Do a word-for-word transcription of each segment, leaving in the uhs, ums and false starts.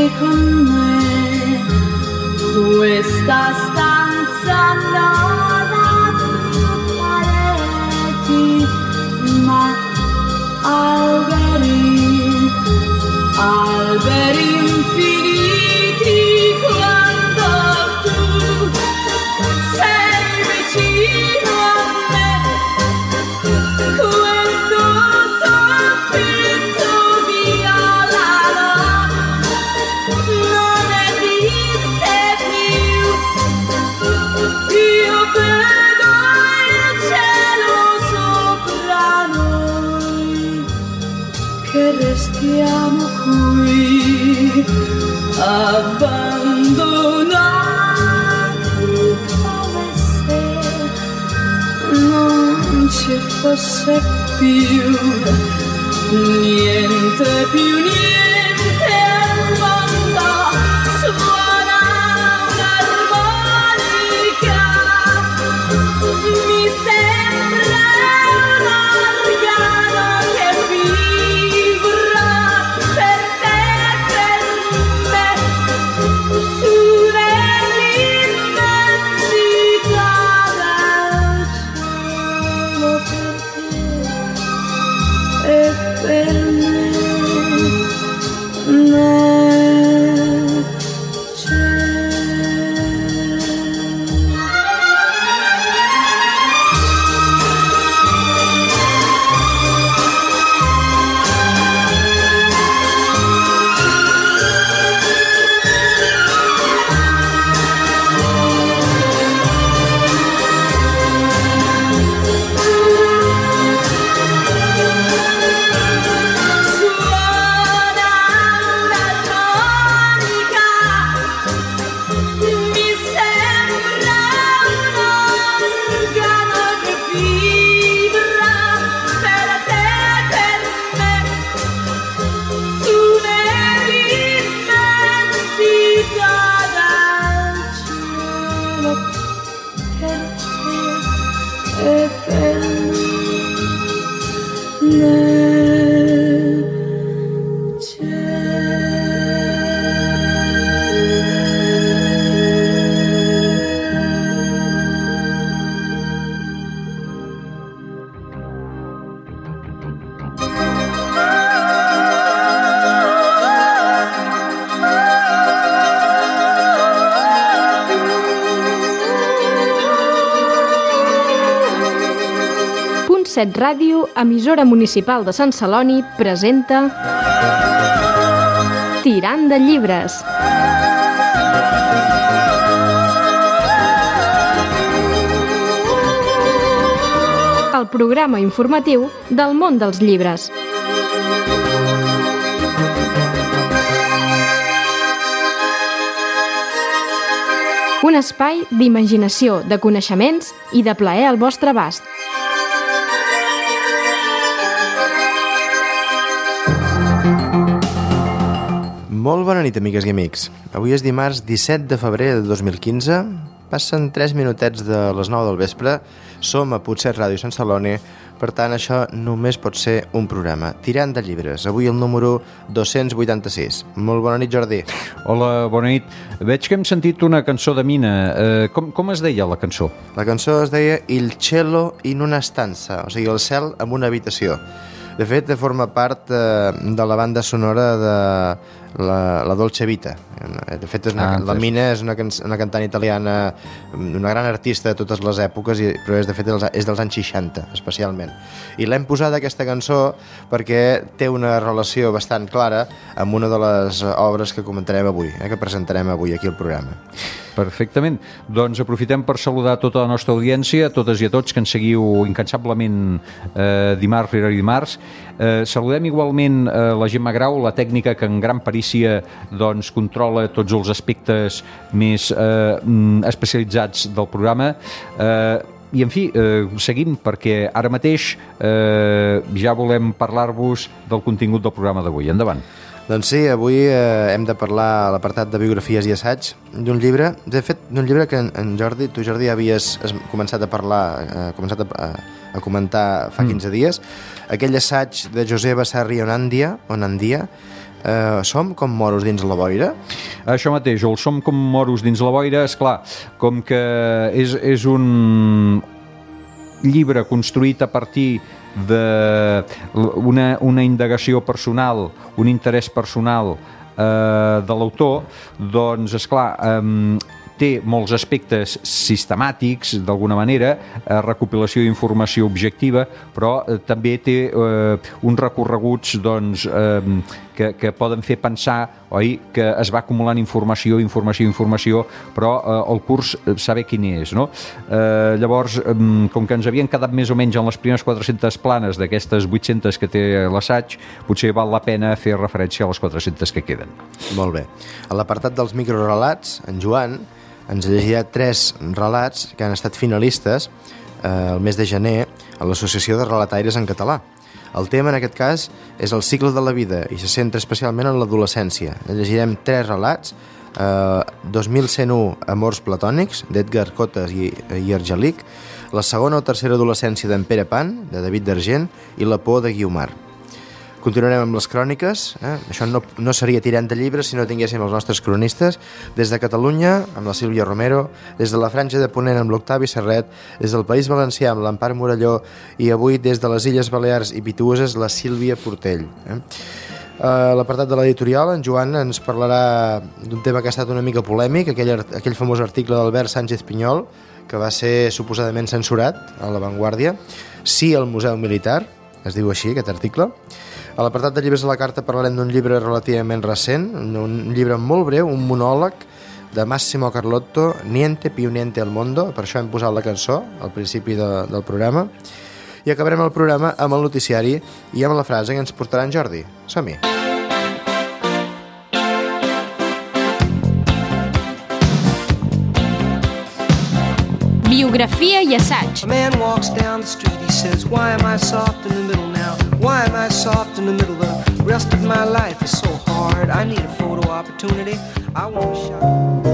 vieni con me. Questa stanza non ha più pareti, ma alberi, alberi infiniti. Quando tu sei vicino a me, questo soffitto violano non esiste più. Io vedo il cielo sopra noi, che restiamo qui abbandonati, come se non ci fosse più niente, più niente al mondo. Suona un'armonica, mi sembra un organo che vibra per te e per me, su nell'immensità del cielo, per te e per me. Nel Set Ràdio, emissora municipal de Sant Celoni, presenta Tirant de llibres. El programa informatiu del món dels llibres. Un espai d'imaginació, de coneixements i de plaer al vostre abast. Molt bona nit, amigues i amics. Avui és dimarts disset de febrer de dos mil quinze. Passen tres minutets de les nou del vespre. Som a Potset Ràdio Sant Celoni. Per tant, això només pot ser un programa. Tirant de llibres. Avui el número dos-cents vuitanta-sis. Molt bona nit, Jordi. Hola, bona nit. Veig que hem sentit una cançó de Mina. Eh, com, com es deia la cançó? La cançó es deia Il cielo in una stanza, o sigui, el cel en una habitació. De fet, forma part eh, de la banda sonora de la, la Dolce Vita. De fet, és una, ah, la Mina és una, una cantant italiana, una gran artista de totes les èpoques, i, però és, de fet és dels anys seixanta, especialment. I l'hem posat aquesta cançó perquè té una relació bastant clara amb una de les obres que comentarem avui, eh, que presentarem avui aquí al programa. Perfectament. Doncs aprofitem per saludar tota la nostra audiència, a totes i a tots que ens seguiu incansablement eh, dimarts rere dimarts. Eh, saludem igualment eh, la Gemma Grau, la tècnica que en gran perícia doncs, controla tots els aspectes més eh, especialitzats del programa. Eh, I, en fi, eh, seguim perquè ara mateix eh, ja volem parlar-vos del contingut del programa d'avui. Endavant. Doncs sí, avui eh, hem de parlar a l'apartat de biografies i assaig d'un llibre, de fet, d'un llibre que en, en Jordi, tu Jordi havies començat a parlar, eh, començat a, a, a comentar fa quinze mm. dies, aquell assaig de José Bassarri Onandia, Onandia eh, som com moros dins la boira? Això mateix, el som com moros dins la boira, és clar, com que és, és un llibre construït a partir d'una una indagació personal, un interès personal eh, de l'autor, doncs, esclar, eh, té molts aspectes sistemàtics, d'alguna manera, eh, recopilació d'informació objectiva, però eh, també té eh, uns recorreguts doncs, eh, que, que poden fer pensar, oi, que es va acumulant informació, informació, informació, però eh, el curs saber quin és, no? Eh, llavors, eh, com que ens havien quedat més o menys en les primeres quatre-centes planes d'aquestes vuit-centes que té l'assaig, potser val la pena fer referència a les quatre-centes que queden. Molt bé. A l'apartat dels microrelats, en Joan ens llegirà tres relats que han estat finalistes eh, el mes de gener a l'Associació de Relataires en Català. El tema, en aquest cas, és el cicle de la vida i se centra especialment en l'adolescència. Llegirem tres relats, eh, dos mil cent u Amors platònics, d'Edgar Cotes i, i Argelic, la segona o tercera adolescència d'en Pere Pan, de David d'Argent, i La por de Guiomar. Continuarem amb les cròniques, eh? Això no, no seria tirant de llibres si no tinguéssim els nostres cronistes, des de Catalunya, amb la Sílvia Romero, des de la Franja de Ponent amb l'Octavi Serret, des del País Valencià amb l'Empar Morelló i avui des de les Illes Balears i Pituoses la Sílvia Portell. Eh? A l'apartat de l'editorial, en Joan ens parlarà d'un tema que ha estat una mica polèmic, aquell, aquell famós article d'Albert Sánchez Pinyol, que va ser suposadament censurat a La Vanguardia. Sí al Museu Militar, es diu així aquest article. A l'apartat de llibres a la carta parlarem d'un llibre relativament recent, un llibre molt breu, un monòleg de Massimo Carlotto, Niente più niente al mondo, per això hem posat la cançó al principi de, del programa, i acabarem el programa amb el noticiari i amb la frase que ens portarà en Jordi. Som-hi! Biografia i assaig. A man walks down the street, he says, why am I soft in the middle now? Why am I soft in the middle? The rest of my life is so hard. I need a photo opportunity. I want a shot.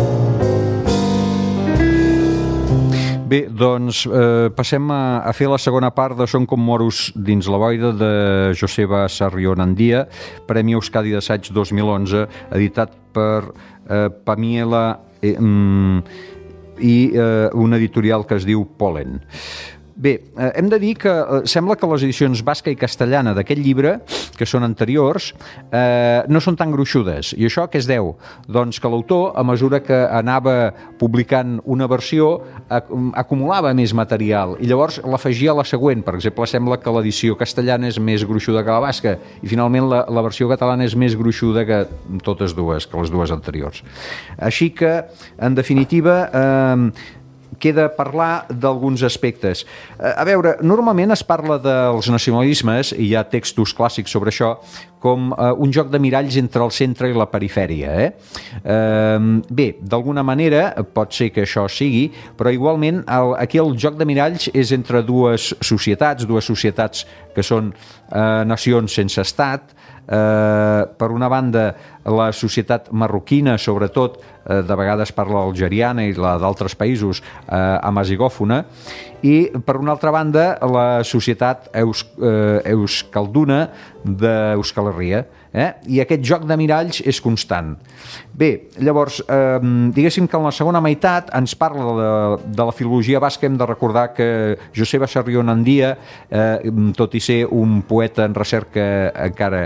Bé, doncs eh, passem a, a fer la segona part de Som com moros dins la boira de Joseba Sarrión-Andia, Premi Euskadi d'Assaig dos mil onze, editat per eh, Pamiela eh, mm, i eh, una editorial que es diu Polen. Bé, eh, hem de dir que eh, sembla que les edicions basca i castellana d'aquest llibre, que són anteriors, eh, no són tan gruixudes. I això què es deu? Doncs que l'autor, a mesura que anava publicant una versió, ac acumulava més material i llavors l'afegia a la següent. Per exemple, sembla que l'edició castellana és més gruixuda que la basca i finalment la, la versió catalana és més gruixuda que totes dues, que les dues anteriors. Així que, en definitiva, eh, queda parlar d'alguns aspectes. A veure, normalment es parla dels nacionalismes, i hi ha textos clàssics sobre això, com eh, un joc de miralls entre el centre i la perifèria. Eh? Eh, bé, d'alguna manera pot ser que això sigui, però igualment el, aquí el joc de miralls és entre dues societats, dues societats que són eh, nacions sense estat. Eh, per una banda, la societat marroquina, sobretot, eh, de vegades parla algeriana i la d'altres països, eh, amazigòfona, i per una altra banda la societat eus, eh, euskalduna d'Euskal Herria, eh? I aquest joc de miralls és constant. Bé, llavors, eh, diguéssim que en la segona meitat ens parla de, de la filologia basca. Hem de recordar que Joseba Sarrión-Andia, eh, tot i ser un poeta en recerca encara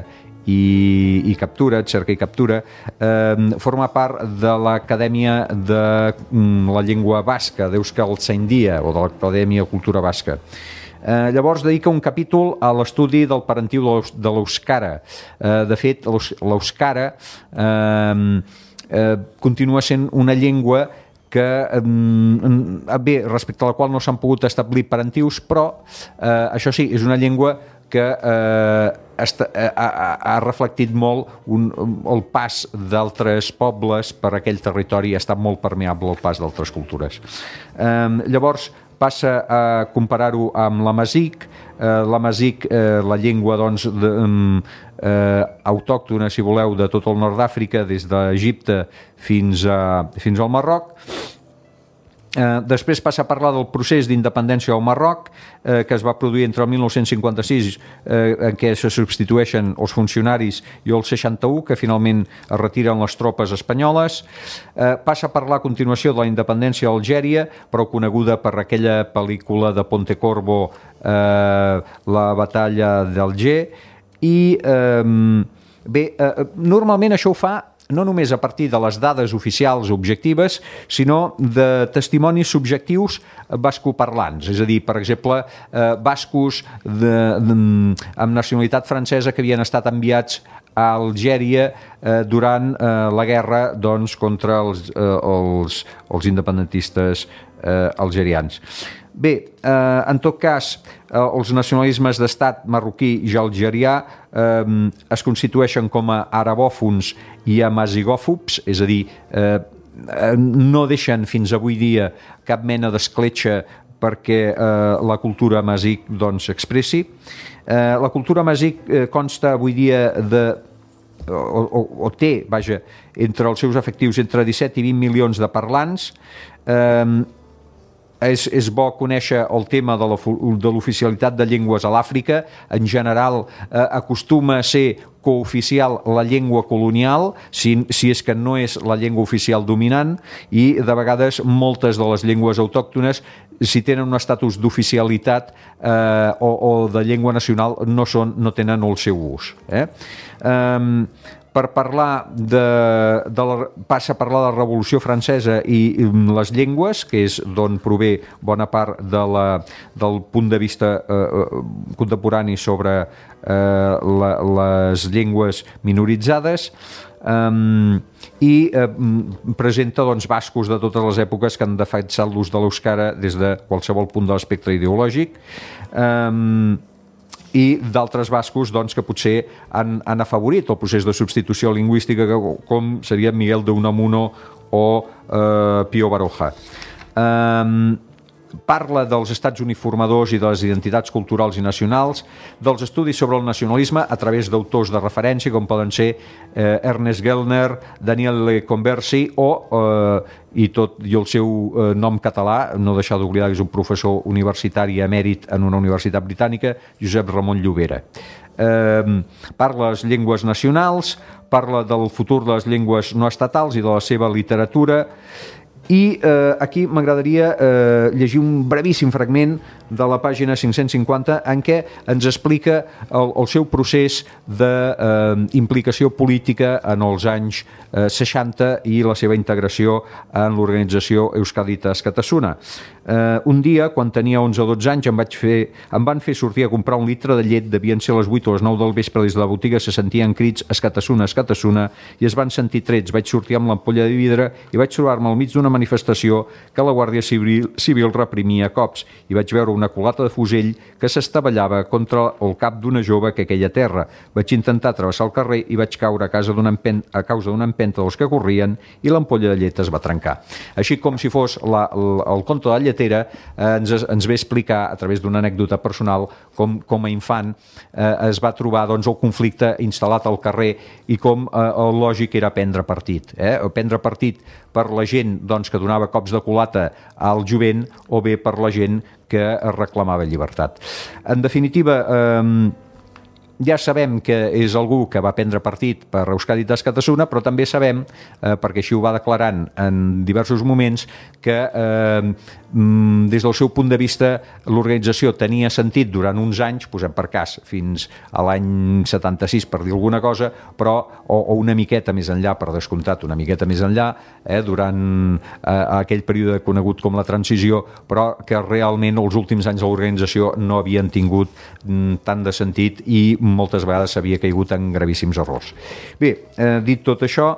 i, i captura, cerca i captura, eh, forma part de l'Acadèmia de la Llengua Basca, d'Euskaltzaindia, o de l'Acadèmia de Cultura Basca. Eh, llavors dedica un capítol a l'estudi del parentiu de l'euskara. Eh, de fet, l'euskara eh, eh, continua sent una llengua que, eh, bé, respecte a la qual no s'han pogut establir parentius, però eh, això sí, és una llengua que eh, ha, ha, ha reflectit molt un, el pas d'altres pobles per aquell territori, ha estat molt permeable el pas d'altres cultures. Eh, llavors passa a comparar-ho amb l'amazic, eh, l'amazic, eh, la llengua doncs, de, eh, autòctona, si voleu, de tot el nord d'Àfrica, des d'Egipte fins, a, fins al Marroc. Eh, després passa a parlar del procés d'independència del Marroc, eh, que es va produir entre el mil nou-cents cinquanta-sis, eh, en què se substitueixen els funcionaris, i el seixanta-u, que finalment es retiren les tropes espanyoles. Eh, passa a parlar a continuació de la independència d'Algèria, però coneguda per aquella pel·lícula de Pontecorvo, eh, La batalla d'Alger. I eh, bé, eh, normalment això ho fa no només a partir de les dades oficials objectives, sinó de testimonis subjectius bascoparlants. És a dir, per exemple, eh, bascos de, de, amb nacionalitat francesa que havien estat enviats a Algèria eh, durant eh, la guerra, doncs, contra els, eh, els, els independentistes eh, algerians. Bé, eh, en tot cas, eh, els nacionalismes d'estat marroquí i algerià eh, es constitueixen com a arabòfons i amazigòfobs, és a dir, eh, no deixen fins avui dia cap mena d'escletxa perquè eh, la cultura amazigh doncs, s'expressi. Eh, la cultura amazigh eh, consta avui dia de O, o, o té, vaja, entre els seus efectius entre disset i vint milions de parlants. Eh, és, és bo conèixer el tema de l'oficialitat de llengües a l'Àfrica. En general, eh, acostuma a ser cooficial la llengua colonial, si, si és que no és la llengua oficial dominant, i de vegades moltes de les llengües autòctones, si tenen un estatus d'oficialitat eh, o, o de llengua nacional, no, són, no tenen el seu ús. Eh? Um, per parlar de, de la, passa a parlar de la Revolució Francesa i, i les llengües, que és d'on prové bona part de la, del punt de vista eh, contemporani sobre eh, la, les llengües minoritzades, um, i eh, presenta doncs, bascos de totes les èpoques que han defensat l'ús de l'euskara des de qualsevol punt de l'espectre ideològic. Um, i d'altres bascos doncs, que potser han, han afavorit el procés de substitució lingüística, com seria Miguel de Unamuno o eh, Pío Baroja. Eh, parla dels estats uniformadors i de les identitats culturals i nacionals, dels estudis sobre el nacionalisme a través d'autors de referència, com poden ser eh, Ernest Gellner, Daniel Conversi o, eh, i tot i el seu eh, nom català, no deixar d'oblidar que és un professor universitari emèrit en una universitat britànica, Josep Ramon Llobera. Eh, parla de les llengües nacionals, parla del futur de les llengües no estatals i de la seva literatura. I eh, aquí m'agradaria eh, llegir un brevíssim fragment de la pàgina cinc-cents cinquanta en què ens explica el, el seu procés d'implicació eh, política en els anys eh, seixanta i la seva integració en l'organització Euskaditas Catasuna. Eh, un dia, quan tenia onze o dotze anys, em, vaig fer, em van fer sortir a comprar un litre de llet, devien ser les vuit o les nou del vespre, des de la botiga se sentien crits Escatasuna, Escatasuna, i es van sentir trets. Vaig sortir amb l'ampolla de vidre i vaig trobar-me al mig d'una manifestació que la Guàrdia Civil, Civil reprimia a cops, i vaig veure una culata de fusell que s'estavellava contra el cap d'una jove que aquella terra. Vaig intentar travessar el carrer i vaig caure a, casa empen... a causa d'una empenta dels que corrien i l'ampolla de llet es va trencar. Així com si fos la, el, el conte de la lletera, eh, ens, ens ve explicar a través d'una anècdota personal com, com a infant eh, es va trobar doncs, el conflicte instal·lat al carrer i com eh, el lògic era prendre partit. Eh? Prendre partit per la gent doncs, que donava cops de culata al jovent o bé per la gent que reclamava llibertat. En definitiva, eh, ja sabem que és algú que va prendre partit per Euskaditas Catasuna, però també sabem, eh, perquè així ho va declarant en diversos moments, que eh, des del seu punt de vista l'organització tenia sentit durant uns anys, posem per cas fins a l'any setanta-sis per dir alguna cosa, però o, o una miqueta més enllà, per descomptat, una miqueta més enllà, eh, durant eh, aquell període conegut com la transició, però que realment els últims anys de l'organització no havien tingut mm, tant de sentit i moltes vegades s'havia caigut en gravíssims errors. Bé, eh, dit tot això,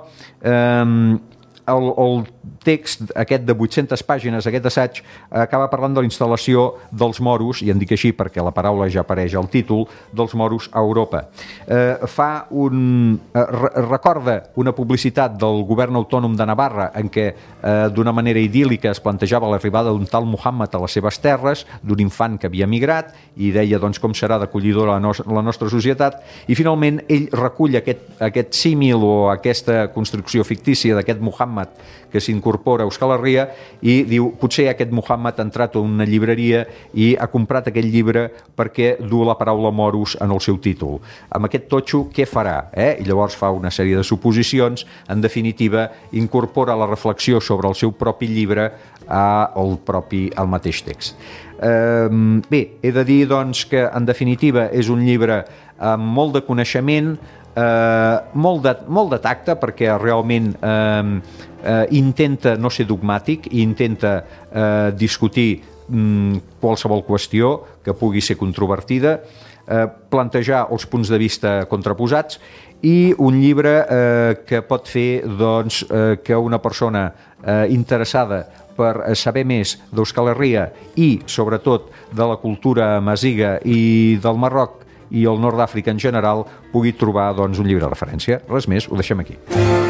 eh, el, el text aquest de vuit-centes pàgines, aquest assaig, acaba parlant de la instal·lació dels moros, i en dic així perquè la paraula ja apareix al títol, dels moros a Europa. Eh, fa un... Eh, recorda una publicitat del govern autònom de Navarra en què eh, d'una manera idíl·lica es plantejava l'arribada d'un tal Muhammad a les seves terres, d'un infant que havia migrat, i deia doncs, com serà d'acollidora la, no la nostra societat, i finalment ell recull aquest, aquest símil o aquesta construcció fictícia d'aquest Muhammad Muhammad que s'incorpora a Euskal Herria i diu, potser aquest Muhammad ha entrat a una llibreria i ha comprat aquell llibre perquè du la paraula moros en el seu títol. Amb aquest totxo, què farà? Eh? I llavors fa una sèrie de suposicions, en definitiva, incorpora la reflexió sobre el seu propi llibre al propi, al mateix text. Eh, bé, he de dir doncs, que en definitiva és un llibre amb molt de coneixement, eh, molt, de, molt de tacte, perquè realment eh, eh, intenta no ser dogmàtic i intenta eh, discutir mm, qualsevol qüestió que pugui ser controvertida, eh, plantejar els punts de vista contraposats i un llibre eh, que pot fer doncs, eh, que una persona eh, interessada per saber més d'Euskal Herria i, sobretot, de la cultura amaziga i del Marroc i el nord d'Àfrica en general, pugui trobar doncs, un llibre de referència. Res més, ho deixem aquí.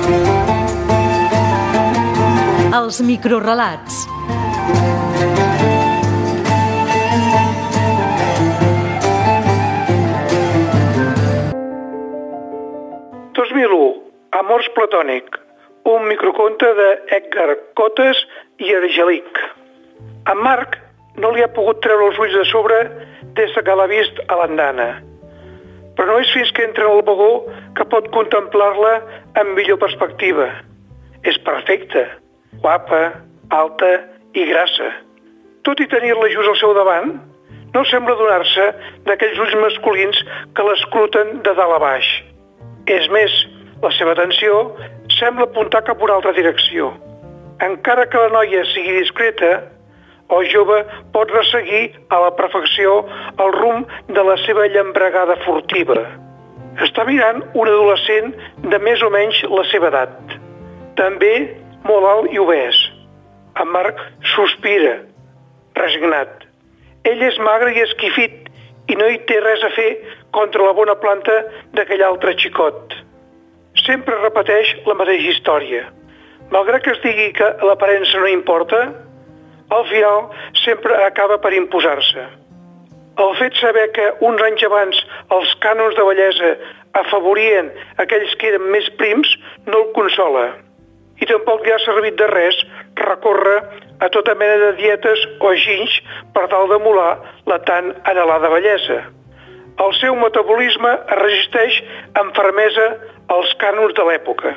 Els microrelats. dos mil u, Amors platònic, un microconte d'Edgar Cotes i Argelic. A Marc no li ha pogut treure els ulls de sobre des que l'ha vist a l'andana. Però no és fins que entra al vagó que pot contemplar-la amb millor perspectiva. És perfecta, guapa, alta i grassa. Tot i tenir-la just al seu davant, no sembla donar-se d'aquells ulls masculins que l'escruten de dalt a baix. És més, la seva atenció sembla apuntar cap a una altra direcció. Encara que la noia sigui discreta, el jove pot resseguir a la perfecció el rumb de la seva llambregada furtiva. Està mirant un adolescent de més o menys la seva edat. També molt alt i obès. En Marc sospira, resignat. Ell és magre i esquifit i no hi té res a fer contra la bona planta d'aquell altre xicot. Sempre repeteix la mateixa història. Malgrat que es digui que l'aparença no importa, al final sempre acaba per imposar-se. El fet de saber que uns anys abans els cànons de bellesa afavorien aquells que eren més prims no el consola. I tampoc li ha servit de res recórrer a tota mena de dietes o ginys per tal d'emular la tan anhelada bellesa. El seu metabolisme es resisteix amb fermesa als cànons de l'època.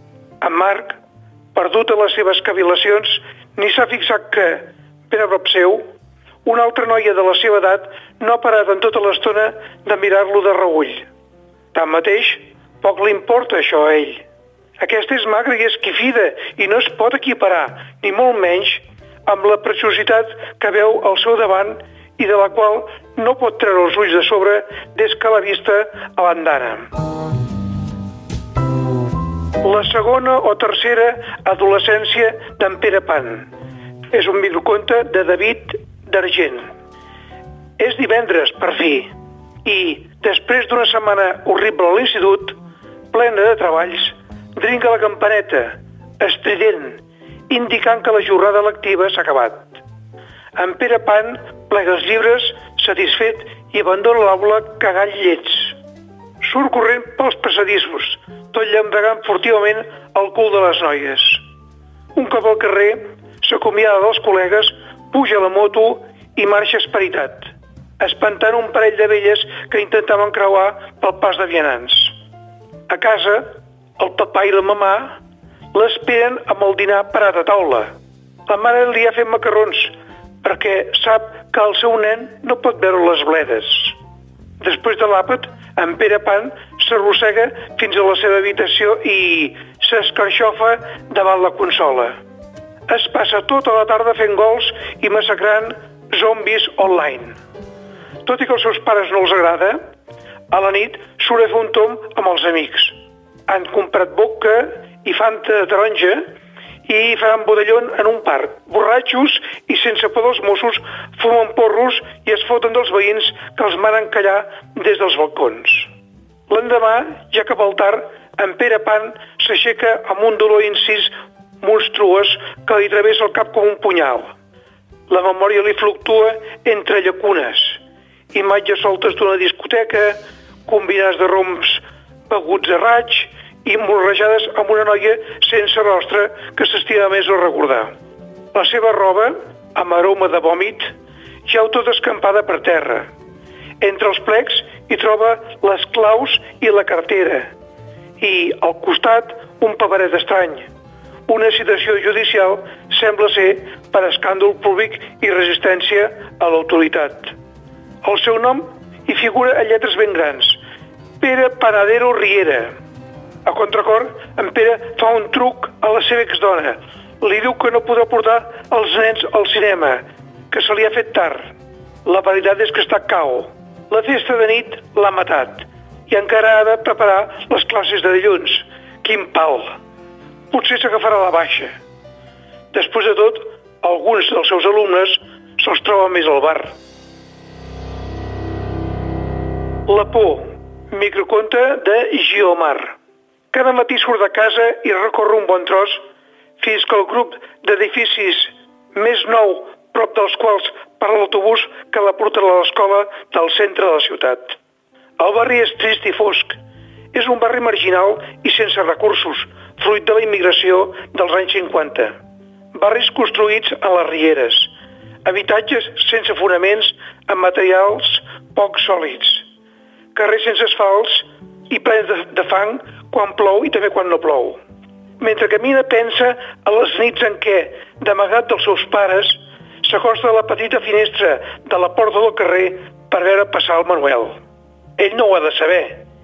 En Marc, perdut a les seves cavilacions, ni s'ha fixat que, ben a prop seu, una altra noia de la seva edat no ha parat en tota l'estona de mirar-lo de reüll. Tanmateix, poc li importa això a ell. Aquesta és magra i esquifida i no es pot equiparar, ni molt menys, amb la preciositat que veu al seu davant i de la qual no pot treure els ulls de sobre des que l'ha vista a l'andana. La segona o tercera adolescència d'en Pere Pan. És un microconte de David d'Argent. És divendres, per fi, i després d'una setmana horrible a l'institut, plena de treballs, dringa la campaneta, estrident, indicant que la jornada lectiva s'ha acabat. En Pere Pan plega els llibres, satisfet, i abandona l'aula cagant llets. Surt corrent pels passadissos, tot llambregant furtivament el cul de les noies. Un cop al carrer, s'acomiada dels col·legues, puja a la moto i marxa esperitat, espantant un parell de velles que intentaven creuar pel pas de vianants. A casa, el papà i la mamà l'esperen amb el dinar parat a taula. La mare li ha fet macarrons perquè sap que el seu nen no pot veure les bledes. Després de l'àpat, en Pere Pan s'arrossega fins a la seva habitació i s'escarxofa davant la consola. Es passa tota la tarda fent gols i massacrant zombis online. Tot i que als seus pares no els agrada, a la nit surt a fer un tomb amb els amics. Han comprat vodka i fanta de taronja i faran bodellón en un parc. Borratxos i sense por dels Mossos fumen porros i es foten dels veïns que els manen callar des dels balcons. L'endemà, ja cap al tard, en Pere Pan s'aixeca amb un dolor incís monstruós que li travessa el cap com un punyal. La memòria li fluctua entre llacunes, imatges soltes d'una discoteca, combinats de roms beguts a raig i morrejades amb una noia sense rostre que s'estima més el recordar. La seva roba, amb aroma de vòmit, jau tota escampada per terra. Entre els plecs hi troba les claus i la cartera i al costat un paperet estrany. Una citació judicial sembla ser per escàndol públic i resistència a l'autoritat. El seu nom hi figura a lletres ben grans: Pere Panadero Riera. A contracor, en Pere fa un truc a la seva exdona. Li diu que no podrà portar els nens al cinema, que se li ha fet tard. La veritat és que està cao. La festa de nit l'ha matat i encara ha de preparar les classes de dilluns. Quin pal! Potser s'agafarà la baixa. Després de tot, alguns dels seus alumnes se'ls troba més al bar. La por, microconte de Giomar. Cada matí surt de casa i recorre un bon tros fins que el grup d'edificis més nou, prop dels quals para l'autobús que la porta a l'escola del centre de la ciutat. El barri és trist i fosc. És un barri marginal i sense recursos, fruit de la immigració dels anys cinquanta. Barris construïts a les rieres. Habitatges sense fonaments amb materials poc sòlids. Carrers sense asfalts i plens de, de fang quan plou i també quan no plou. Mentre camina pensa a les nits en què, d'amagat dels seus pares, s'acosta a la petita finestra de la porta del carrer per veure passar el Manuel. Ell no ho ha de saber,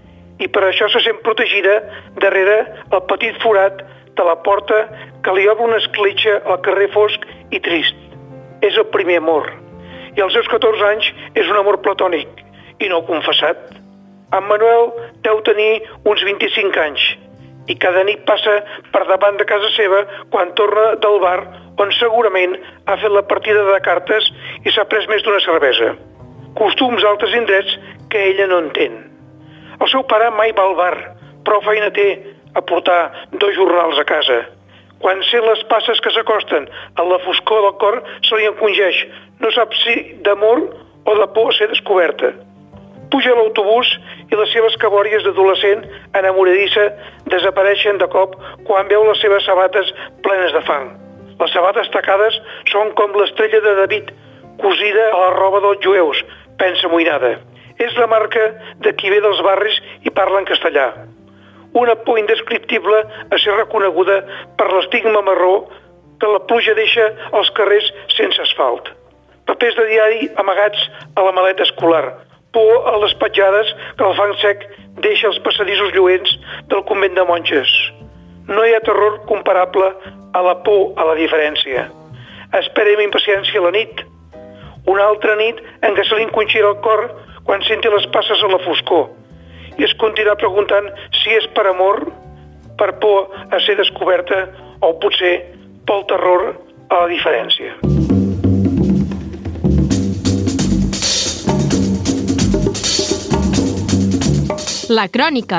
i per això se sent protegida darrere el petit forat de la porta que li obre una escletxa al carrer fosc i trist. És el primer amor, i als seus catorze anys és un amor platònic, i no confessat. En Manuel deu tenir uns vint-i-cinc anys, i cada nit passa per davant de casa seva quan torna del bar on segurament ha fet la partida de cartes i s'ha pres més d'una cervesa. Costums d'altres indrets que ella no entén. El seu pare mai va al bar, prou feina té a portar dos jornals a casa. Quan sent les passes que s'acosten a la foscor del cor se li encongeix, no sap si d'amor o de por a ser descoberta. Puja a l'autobús i les seves cabòries d'adolescent enamoradissa desapareixen de cop quan veu les seves sabates plenes de fang. Les sabates tacades són com l'estrella de David, cosida a la roba dels jueus, pensa amoïnada. És la marca de qui ve dels barris i parla en castellà. Una por indescriptible a ser reconeguda per l'estigma marró que la pluja deixa als carrers sense asfalt. Papers de diari amagats a la maleta escolar. Por a les petjades que el fang sec deixa als passadissos lluents del convent de monges. No hi ha terror comparable a la por a la diferència. Espera amb impaciència la nit. Una altra nit en què se li encongirà el cor quan senti les passes a la foscor i es continuarà preguntant si és per amor, per por a ser descoberta o potser pel terror a la diferència. La crònica.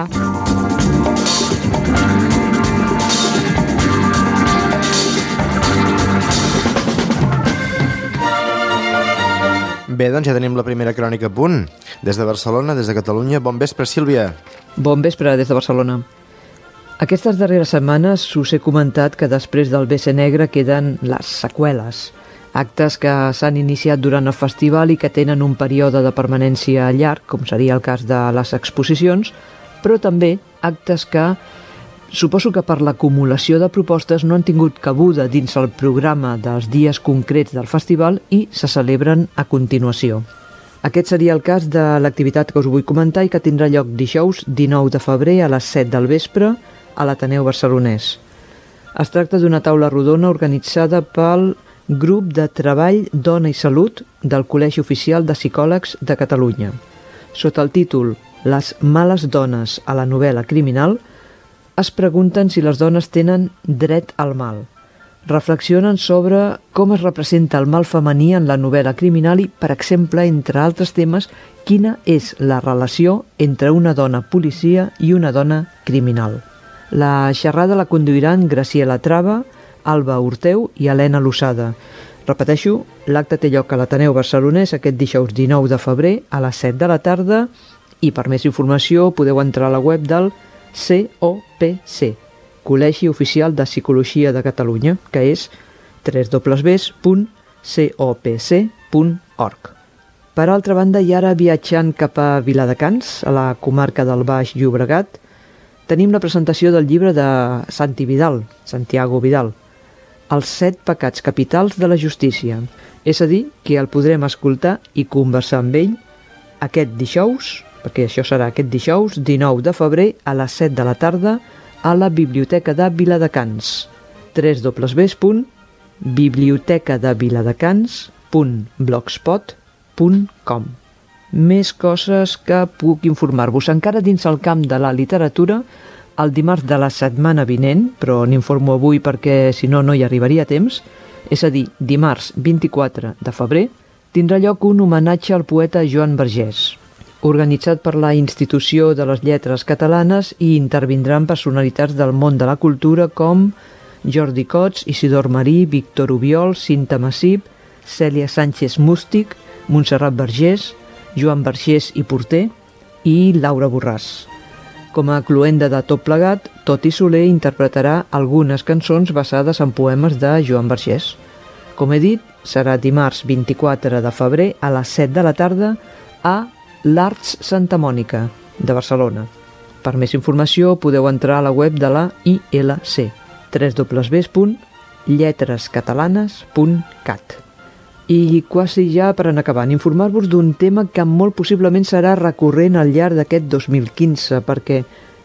Bé, doncs ja tenim la primera crònica a punt. Des de Barcelona, des de Catalunya. Bon vespre, Sílvia. Bon vespre, des de Barcelona. Aquestes darreres setmanes us he comentat que després del B C Negre queden les seqüeles. Actes que s'han iniciat durant el festival i que tenen un període de permanència llarg, com seria el cas de les exposicions, però també actes que suposo que per l'acumulació de propostes no han tingut cabuda dins el programa dels dies concrets del festival i se celebren a continuació. Aquest seria el cas de l'activitat que us vull comentar i que tindrà lloc dijous dinou de febrer a les set del vespre a l'Ateneu Barcelonès. Es tracta d'una taula rodona organitzada pel Grup de Treball Dona i Salut del Col·legi Oficial de Psicòlegs de Catalunya. Sota el títol Les males dones a la novel·la criminal, es pregunten si les dones tenen dret al mal. Reflexionen sobre com es representa el mal femení en la novel·la criminal i, per exemple, entre altres temes, quina és la relació entre una dona policia i una dona criminal. La xerrada la conduiran Graciela Traba, Alba Orteu i Helena Losada. Repeteixo, l'acte té lloc a l'Ateneu Barcelonès aquest dijous dinou de febrer a les set de la tarda i per més informació podeu entrar a la web del C O P C, Col·legi Oficial de Psicologia de Catalunya, que és w w w punt copc punt org. Per altra banda, i ara viatjant cap a Viladecans, a la comarca del Baix Llobregat, tenim la presentació del llibre de Santi Vidal, Santiago Vidal, Els set pecats capitals de la justícia. És a dir, que el podrem escoltar i conversar amb ell aquest dijous, perquè això serà aquest dijous, dinou de febrer, a les set de la tarda, a la Biblioteca de Viladecans. w w w punt biblioteca de viladecans punt blogspot punt com. Més coses que puc informar-vos. Encara dins el camp de la literatura, el dimarts de la setmana vinent, però n'informo avui perquè si no no hi arribaria a temps, és a dir, dimarts vint-i-quatre de febrer, tindrà lloc un homenatge al poeta Joan Vergés, organitzat per la Institució de les Lletres Catalanes, i intervindran personalitats del món de la cultura com Jordi Cots, Isidor Marí, Víctor Ubiol, Cinta Massip, Cèlia Sánchez Mústic, Montserrat Vergés, Joan Vergés i Porter i Laura Borràs. Com a cloenda de tot plegat, Toti Soler interpretarà algunes cançons basades en poemes de Joan Vergés. Com he dit, serà dimarts vint-i-quatre de febrer a les set de la tarda a l'Arts Santa Mònica de Barcelona. Per més informació podeu entrar a la web de la I L C, w w w punt lletres catalanes punt cat. I quasi ja per anar acabant, informar-vos d'un tema que molt possiblement serà recurrent al llarg d'aquest dos mil quinze, perquè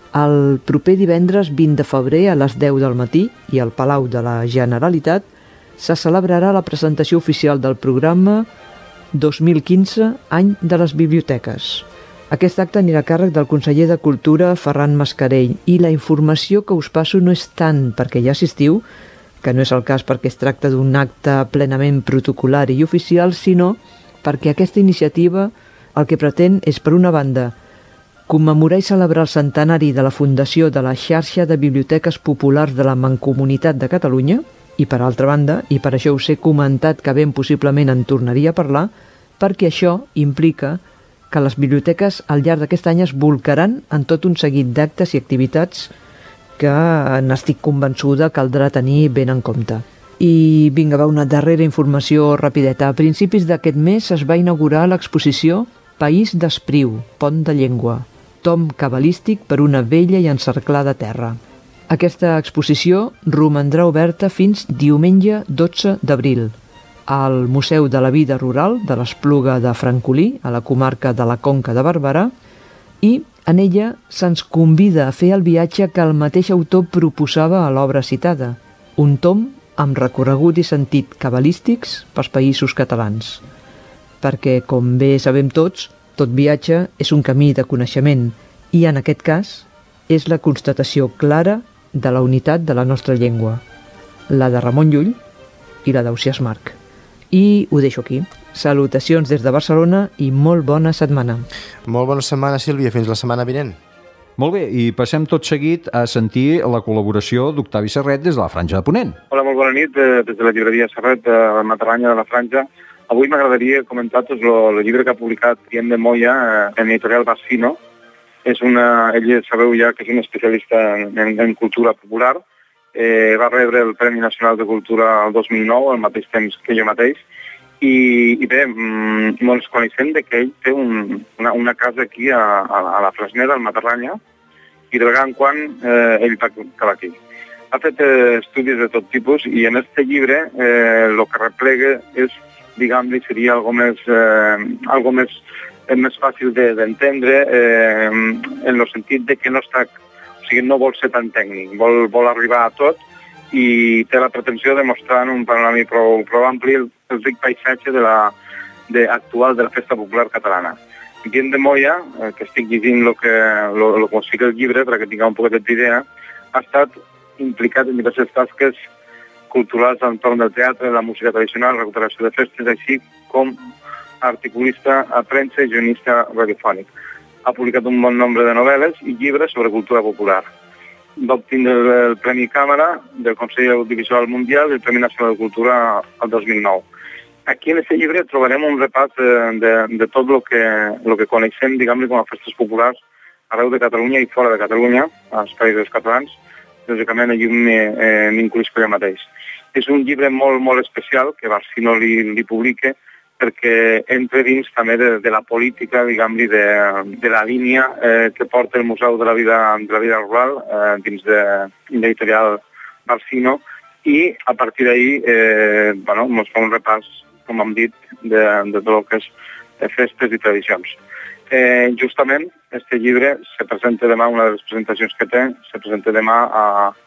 el proper divendres vint de febrer a les deu del matí i al Palau de la Generalitat se celebrarà la presentació oficial del programa dos mil quinze, any de les biblioteques. Aquest acte anirà a càrrec del conseller de Cultura, Ferran Mascarell, i la informació que us passo no és tant perquè ja assistiu, que no és el cas perquè es tracta d'un acte plenament protocolar i oficial, sinó perquè aquesta iniciativa el que pretén és, per una banda, commemorar i celebrar el centenari de la fundació de la xarxa de biblioteques populars de la Mancomunitat de Catalunya, i per altra banda, i per això us he comentat que ben possiblement en tornaria a parlar, perquè això implica que les biblioteques al llarg d'aquest any es bolcaran en tot un seguit d'actes i activitats que n'estic convençuda caldrà tenir ben en compte. I vinga, va, una darrera informació rapideta. A principis d'aquest mes es va inaugurar l'exposició País d'Espriu, Pont de Llengua, tom cabalístic per una vella i encerclada terra. Aquesta exposició romandrà oberta fins diumenge dotze d'abril al Museu de la Vida Rural de l'Espluga de Francolí, a la comarca de la Conca de Barberà, i en ella se'ns convida a fer el viatge que el mateix autor proposava a l'obra citada, un tom amb recorregut i sentit cabalístics pels països catalans. Perquè, com bé sabem tots, tot viatge és un camí de coneixement i, en aquest cas, és la constatació clara de la unitat de la nostra llengua, la de Ramon Llull i la d'Ausiàs Marc. I ho deixo aquí. Salutacions des de Barcelona i molt bona setmana. Molt bona setmana, Sílvia. Fins la setmana vinent. Molt bé, i passem tot seguit a sentir la col·laboració d'Octavi Serret des de la Franja de Ponent. Hola, molt bona nit, des de la llibreria Serret de la Matarranya de la Franja. Avui m'agradaria comentar-vos el llibre que ha publicat Guillem de Moya en editorial Bassino. És una, ell sabeu ja que és un especialista en, en, en cultura popular. Eh, va rebre el Premi Nacional de Cultura el dos mil nou, al mateix temps que jo mateix, i, i bé, molts coneixem de que ell té un, una, una casa aquí a, a, a la Fresneda, al Matarranya, i de vegada en quan eh, ell va acabar aquí. Ha fet eh, estudis de tot tipus i en aquest llibre el eh, que replega és, diguem-li, seria algo més, eh, algo més, eh, més fàcil d'entendre de, eh, en el sentit de que no està... O sigui, no vol ser tan tècnic, vol, vol arribar a tot i té la pretensió de mostrar en un panorama prou, prou ampli el, el ric paisatge de la, de, actual de la festa popular catalana. Guillem de Moya, eh, que estic llegint el que, lo, lo que explica el llibre, perquè tingueu un poquet d'idea, ha estat implicat en diverses tasques culturals entorn del teatre, la música tradicional, la recuperació de festes, així com articulista a premsa i guionista radiofònic. Ha publicat un bon nombre de novel·les i llibres sobre cultura popular. Va obtenir el Premi Càmera del Consell Audiovisual Mundial i el Premi Nacional de Cultura el dos mil nou. Aquí en aquest llibre trobarem un repàs de, de, de tot el que, lo que coneixem, diguem-ne, com a festes populars arreu de Catalunya i fora de Catalunya, als països catalans, lògicament allí m'incluïsco jo mateix. És un llibre molt, molt especial que Barcino li, li publica perquè entra dins també de, de la política, diguem-li, de, de la línia eh, que porta el Museu de la Vida, de la vida Rural eh, dins de l'editorial Barcino, i a partir d'ahir eh, bueno, ens fa un repàs, com hem dit, de, de tot el que és de festes i tradicions. Eh, justament, este llibre se presenta demà, una de les presentacions que té, se presenta demà a,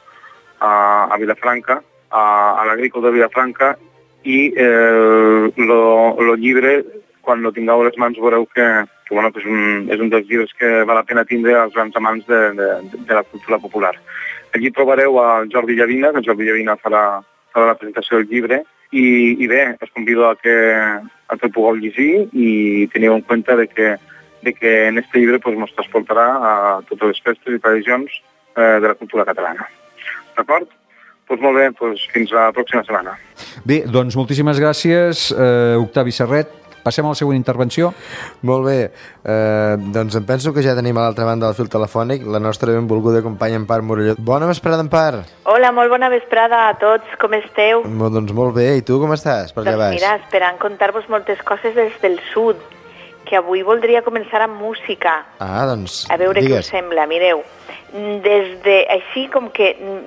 a, a Vilafranca, a, a l'Agrícola de Vilafranca, i el eh, llibre, quan lo tingueu a les mans, veureu que, que, bueno, que és, un, és un dels llibres que val la pena tindre als grans amants de, de, de la cultura popular. Allí trobareu el Jordi Llavina, que el Jordi Llavina farà, farà la presentació del llibre, i, i bé, us convido a que, a que el pugueu llegir i teniu en compte de que, de que en este llibre pues, ens transportarà a totes les festes i tradicions eh, de la cultura catalana. D'acord? Doncs molt bé, doncs fins la pròxima setmana. Bé, doncs moltíssimes gràcies, eh, Octavi Serret. Passem a la següent intervenció. Molt bé, eh, doncs em penso que ja tenim a l'altra banda del fil telefònic la nostra benvolguda companya Empar Morelló. Bona vesprada, Empar. Hola, molt bona vesprada a tots, com esteu? Molt, doncs molt bé, i tu com estàs? Per doncs allà baix? Mira, esperant contar-vos moltes coses des del sud, que avui voldria començar amb música. Ah, doncs, a veure digues. Què us sembla, mireu. Des de, així com que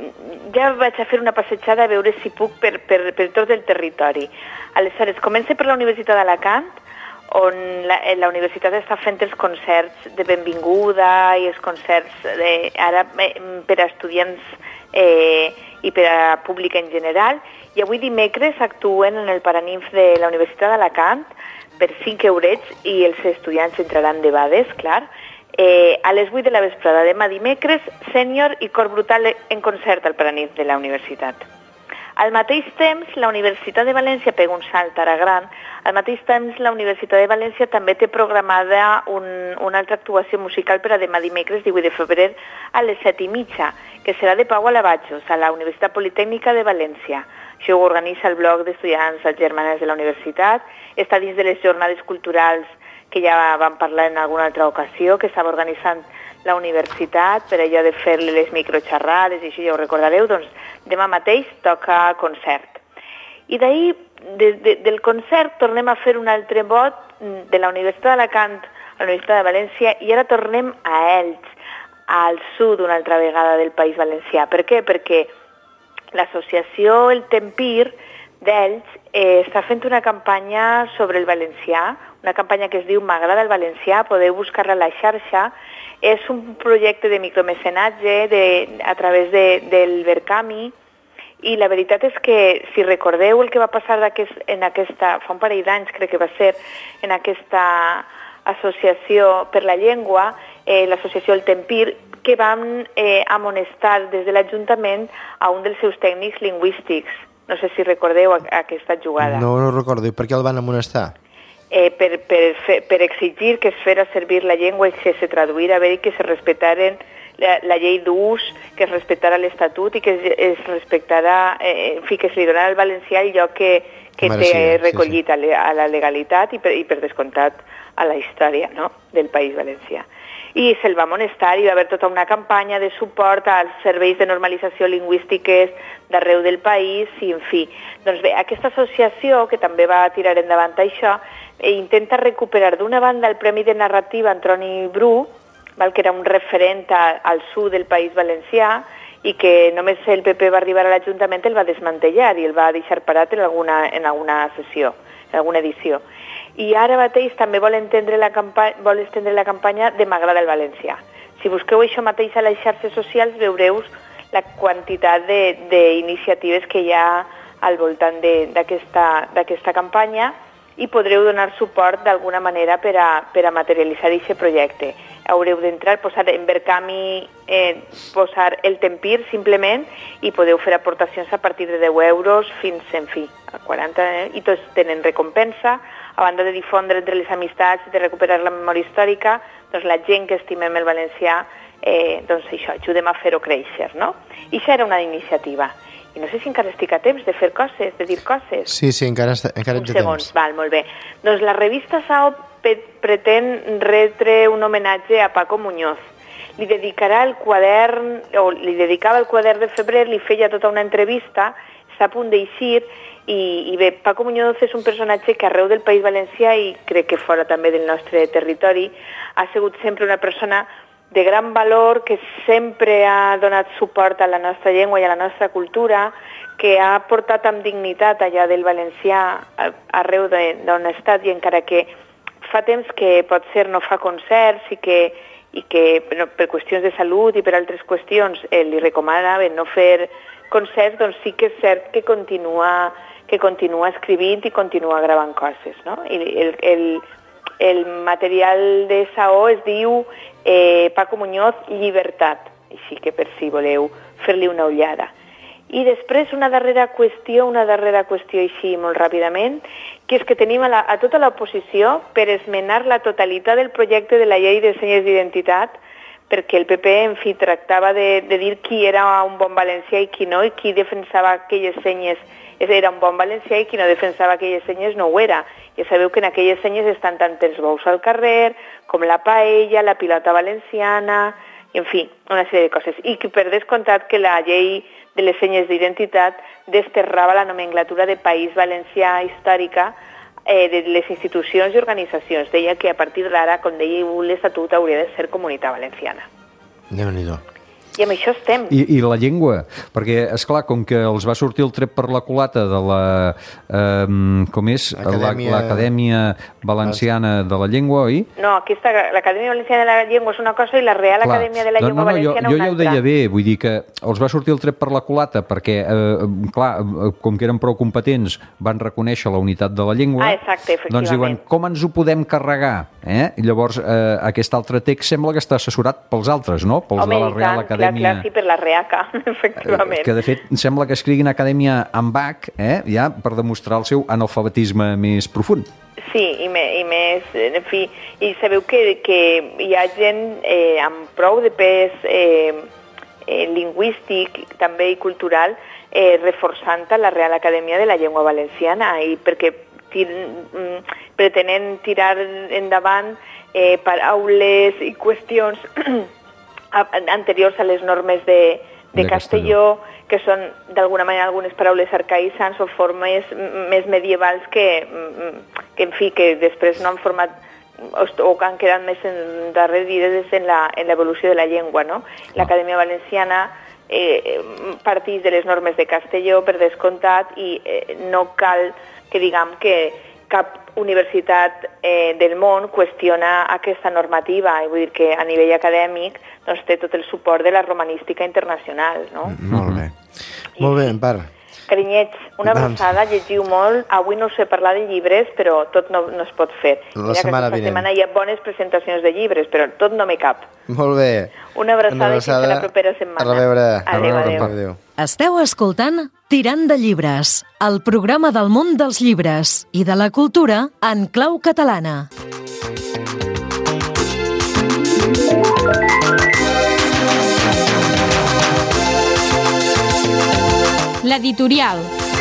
ja vaig a fer una passejada a veure si puc per, per, per tot el territori. Aleshores, comença per la Universitat d'Alacant, on la, la universitat està fent els concerts de benvinguda i els concerts de, ara per a estudiants eh, i per a públic en general, i avui dimecres actuen en el Paraninf de la Universitat d'Alacant per cinc eurets i els estudiants entraran debades, clar. Eh, a les vuit de la vesprada demà dimecres, Sènior i Cor Brutal en concert al Paraninf de la universitat. Al mateix temps, la Universitat de València pega un salt ara gran. Al mateix temps, la Universitat de València també té programada un, una altra actuació musical per a demà dimecres, divuit de febrer, a les set i mitja, que serà de Pau a Lavatxos, a la Universitat Politècnica de València. Això ho organitza el bloc d'estudiants als Germanes de la Universitat, està dins de les jornades culturals que ja vam parlar en alguna altra ocasió, que estava organitzant la universitat per allò de fer-li les microxerrades, i això ja ho recordareu, doncs demà mateix toca concert. I d'ahir, de, de, del concert, tornem a fer un altre vot de la Universitat d'Alacant a la Universitat de València, i ara tornem a Elx, al sud una altra vegada del País Valencià. Per què? Perquè l'associació El Tempir d'Elx eh, està fent una campanya sobre el valencià, una campanya que es diu M'agrada el valencià, podeu buscar-la a la xarxa. És un projecte de micromecenatge de, a través de, del Verkami, i la veritat és que, si recordeu el que va passar aquest, en aquesta, fa un parell d'anys crec que va ser, en aquesta associació per la llengua, eh, l'associació El Tempir, que van eh, amonestar des de l'Ajuntament a un dels seus tècnics lingüístics. No sé si recordeu aquesta jugada. No, no recordo. I per què el van amonestar? Eh, per, per, fer, per exigir que es fera servir la llengua i que se traduïra bé i que se respectaren la, la llei d'ús, que es respectara l'Estatut i que es, es respectara, eh, en fi, que se li donara al valencià el lloc que, que té recollit sí, sí. A, a la legalitat i per, i per descomptat a la història, no?, del País Valencià. I se'l va amonestar i va haver tota una campanya de suport als serveis de normalització lingüístiques d'arreu del país i, en fi. Doncs bé, aquesta associació, que també va tirar endavant això, eh, intenta recuperar d'una banda el Premi de Narrativa Antoni Bru, val, que era un referent a, al sud del País Valencià, i que només el P P va arribar a l'Ajuntament el va desmantellar i el va deixar parat en alguna, en alguna sessió, en alguna edició. I ara mateix també vol estendre la, vol estendre la campanya de M'agrada el valencià. Si busqueu això mateix a les xarxes socials veureu la quantitat d'iniciatives que hi ha al voltant d'aquesta campanya i podreu donar suport d'alguna manera per a, per a materialitzar aquest projecte. Haureu d'entrar, posar en Verkami, eh, posar El Tempir simplement, i podeu fer aportacions a partir de deu euros fins, en fi, a quaranta, eh? I tots tenen recompensa. A banda de difondre entre les amistats i de recuperar la memòria històrica, doncs la gent que estimem el valencià, eh, doncs això, ajudem a fer-ho créixer, no? I això era una iniciativa. I no sé si encara estic a temps de fer coses, de dir coses. Sí, sí, encara, encara ets a temps. Val, molt bé. Doncs la revista S A O pretén retre un homenatge a Paco Muñoz, li dedicarà el quadern, o li dedicava el quadern de febrer, li feia tota una entrevista, està a punt d'eixir, i, i bé, Paco Muñoz és un personatge que arreu del País Valencià i crec que fora també del nostre territori ha sigut sempre una persona de gran valor, que sempre ha donat suport a la nostra llengua i a la nostra cultura, que ha portat amb dignitat allà del valencià arreu d'on ha estat, i encara que fa temps que potser no fa concerts i que, i que no, per qüestions de salut i per altres qüestions eh, li recomanava no fer concerts, doncs sí que és cert que continua, que continua escrivint i continua gravant coses, no? I el, el, el material de Saó es diu eh, Paco Muñoz Llibertat, així que per si voleu fer-li una ullada. I després una darrera qüestió, una darrera qüestió així molt ràpidament, que és que tenim a, la, a tota l'oposició per esmenar la totalitat del projecte de la llei de senyes d'identitat, perquè el P P, en fi, tractava de, de dir qui era un bon valencià i qui no, i qui defensava aquelles senyes era un bon valencià i qui no defensava aquelles senyes no ho era. Ja sabeu que en aquelles senyes estan tant els bous al carrer, com la paella, la pilota valenciana, i en fi, una sèrie de coses. I que per descomptat que la llei de les senyes d'identitat desterrava la nomenclatura de País Valencià històrica eh, de les institucions i organitzacions. Deia que a partir d'ara, com deia l'Estatut, hauria de ser Comunitat Valenciana. Déu-n'hi-do. I amb això estem. I, i la llengua, perquè, esclar, com que els va sortir el tret per la culata de la... Eh, com és? Acadèmia... L'Acadèmia Valenciana de la Llengua, oi? No, aquí està, l'Acadèmia Valenciana de la Llengua és una cosa i la Real Clar. Acadèmia de la Llengua no, no, Valenciana jo, una altra. Jo ja ho deia bé, vull dir que els va sortir el tret per la culata perquè, eh, clar, com que eren prou competents, van reconèixer la unitat de la llengua. Ah, exacte, efectivament. Doncs diuen, com ens ho podem carregar? Eh? I llavors, eh, aquest altre text sembla que està assessorat pels altres, no? Pels Home, de la Real tant, Acadèmia... Clar, clar, sí, per la Reaca, efectivament. Que, de fet, sembla que escriguin Acadèmia amb H, eh? Ja, per demostrar el seu analfabetisme més profund. Sí, i, me, i més, en fi, i sabeu que, que hi ha gent eh, amb prou de pes eh, eh, lingüístic també i cultural eh, reforçant la Real Acadèmia de la Llengua Valenciana, i perquè tir, mm, pretenen tirar endavant eh, paraules i qüestions anteriors a les normes de, de, de Castelló, Castelló, que són d'alguna manera algunes paraules arcaïsants o formes més medievals que, que, en fi, que després no han format o que han quedat més endarrerides en l'evolució de la llengua, no? L'Acadèmia Valenciana eh, partix de les normes de Castelló, per descomptat, i eh, no cal que diguem que cap universitat eh, del món qüestiona aquesta normativa, i vull dir que a nivell acadèmic doncs, té tot el suport de la romanística internacional, no? Mm, molt bé. I, molt bé, Empar. Carinyets, una abraçada, llegiu molt. Avui no sé parlar de llibres, però tot no, no es pot fer. La Mira setmana que vinent. setmana hi ha bones presentacions de llibres, però tot no me cap. Molt bé. Una abraçada, una abraçada i fins la propera setmana. A reveure. Adéu, adéu. adéu. Esteu escoltant Tirant de llibres, el programa del món dels llibres i de la cultura en clau catalana. L'editorial.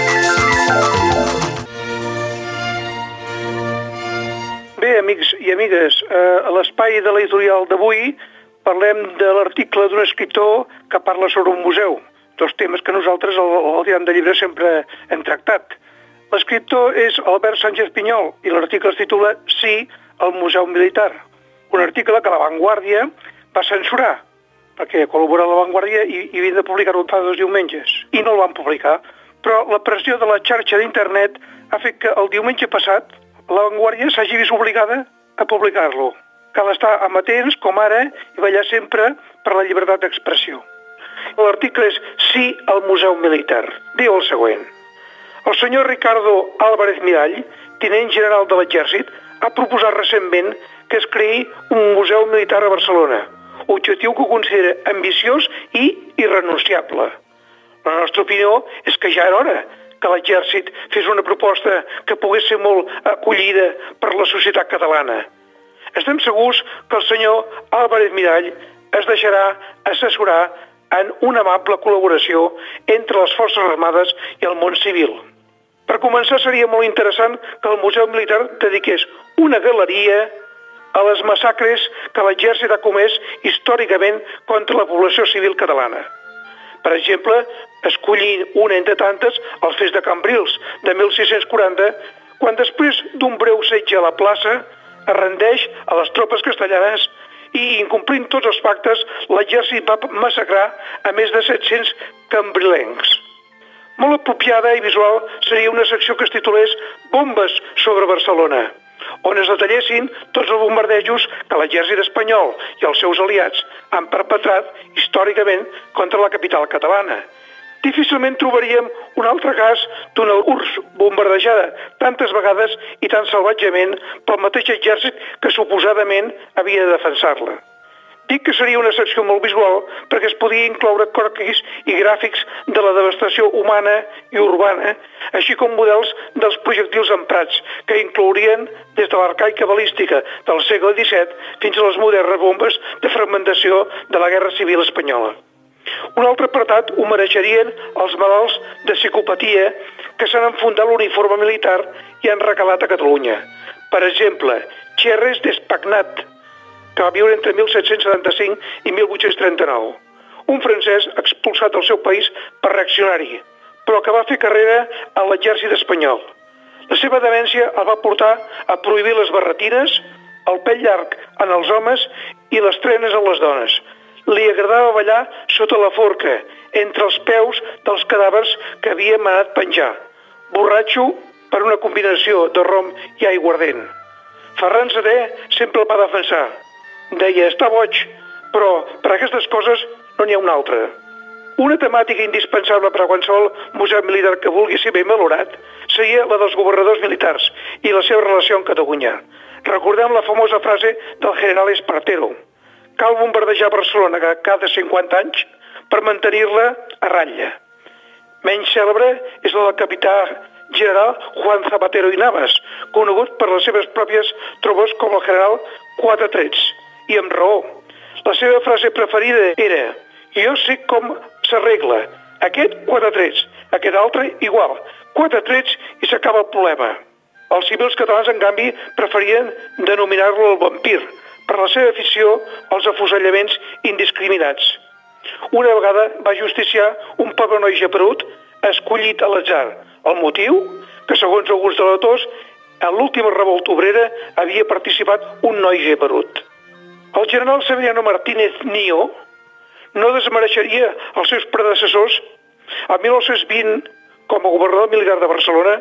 Bé, amics i amigues, a l'espai de l'editorial d'avui parlem de l'article d'un escriptor que parla sobre un museu, dos temes que nosaltres al Tirant de Llibres sempre hem tractat. L'escriptor és Albert Sánchez Pinyol i l'article es titula Sí al Museu Militar, un article que La Vanguardia va censurar, perquè col·labora a La Vanguardia i, i havien de publicar-ho fa dos diumenges, i no el van publicar. Però la pressió de la xarxa d'internet ha fet que el diumenge passat La Vanguardia s'hagi vist obligada a publicar-lo. Cal estar amatents, com ara, i ballar sempre per la llibertat d'expressió. L'article és Sí al Museu Militar. Diu el següent. El senyor Ricardo Álvarez Mirall, tinent general de l'Exèrcit, ha proposat recentment que es creï un museu militar a Barcelona, objectiu que considera ambiciós i irrenunciable. La nostra opinió és que ja era hora que l'Exèrcit fes una proposta que pogués ser molt acollida per la societat catalana. Estem segurs que el senyor Álvarez Mirall es deixarà assessorar en una amable col·laboració entre les Forces Armades i el món civil. Per començar, seria molt interessant que el Museu Militar dediqués una galeria a les massacres que l'exèrcit ha comès històricament contra la població civil catalana. Per exemple, escollint una entre tantes el fes de Cambrils de mil sis-cents quaranta, quan després d'un breu setge a la plaça es rendeix a les tropes castellanes i, incomplint tots els pactes, l'exèrcit va massacrar a més de set-cents cambrilencs. Molt apropiada i visual seria una secció que es titulés Bombes sobre Barcelona, on es detallessin tots els bombardejos que l'exèrcit espanyol i els seus aliats han perpetrat històricament contra la capital catalana. Difícilment trobaríem un altre cas d'una U R S S bombardejada tantes vegades i tan salvatgement pel mateix exèrcit que suposadament havia de defensar-la. Dic que seria una secció molt visual perquè es podia incloure croquis i gràfics de la devastació humana i urbana, així com models dels projectils emprats, que inclourien des de l'arcaica balística del segle disset fins a les modernes bombes de fragmentació de la Guerra Civil Espanyola. Un altre apartat ho mereixerien els malalts de psicopatia que s'han enfundat l'uniforme militar i han recalat a Catalunya. Per exemple, Cherres Despagnat, que va viure entre mil set-cents setanta-cinc i mil vuit-cents trenta-nou. Un francès expulsat del seu país per reaccionari, però que va fer carrera a l'exèrcit espanyol. La seva demència el va portar a prohibir les barretines, el pèl llarg en els homes i les trenes en les dones. Li agradava ballar sota la forca, entre els peus dels cadàvers que havia manat penjar. Borratxo per una combinació de rom i aiguardent. Ferran Setè sempre el va defensar. Deia, està boig, però per aquestes coses no n'hi ha una altra. Una temàtica indispensable per a qualsevol museu militar que vulgui ser ben valorat seria la dels governadors militars i la seva relació amb Catalunya. Recordem la famosa frase del general Espartero. Cal bombardejar Barcelona cada cinquanta anys per mantenir-la a ratlla. Menys cèlebre és la del capità general Juan Zapatero i Navas, conegut per les seves pròpies tropes com el general Quatre Trets. I amb raó. La seva frase preferida era: jo sé com s'arregla. Aquest, quatre trets. Aquest altre, igual. Quatre trets i s'acaba el problema. Els civils catalans, en canvi, preferien denominar-lo el vampir, per la seva afició als afusellaments indiscriminats. Una vegada va justiciar un pobre noi geperut escollit a l'atzar. El motiu? Que, segons alguns delators, en l'última revolta obrera havia participat un noi geperut. El general Severiano Martínez Nío no desmereixeria els seus predecessors. El mil nou-cents vint, com a governador militar de Barcelona,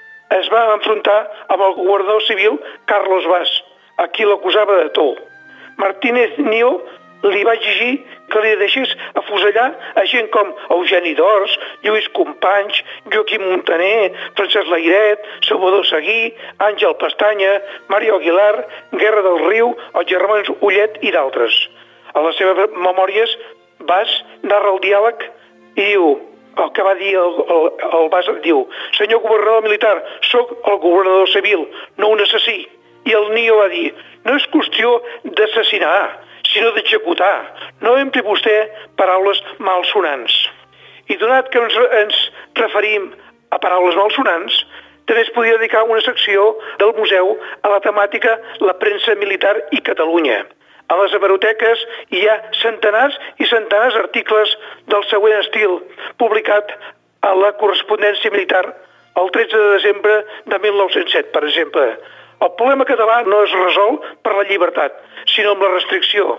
es va enfrontar amb el governador civil Carlos Vaz, a qui l'acusava de to. Martínez Nío li va exigir que li deixés afusellar a gent com Eugeni d'Ors, Lluís Companys, Joaquim Montaner, Francesc Layret, Salvador Seguí, Àngel Pestanya, Mario Aguilar, Guerra del Riu, els germans Ullet i d'altres. A les seves memòries, Vaz narra el diàleg i diu, el que va dir el, el, el Vaz, diu: senyor governador militar, sóc el governador civil, no un assassí. I el Nío va dir: no és qüestió d'assassinar, sinó d'executar. No empri vostè paraules malsonants. I donat que ens, ens referim a paraules malsonants, també es podia dedicar una secció del museu a la temàtica la premsa militar i Catalunya. A les hemeroteques hi ha centenars i centenars d'articles del següent estil, publicat a la correspondència militar el tretze de desembre de mil nou-cents set, per exemple. El problema català no es resol per la llibertat, sinó amb la restricció.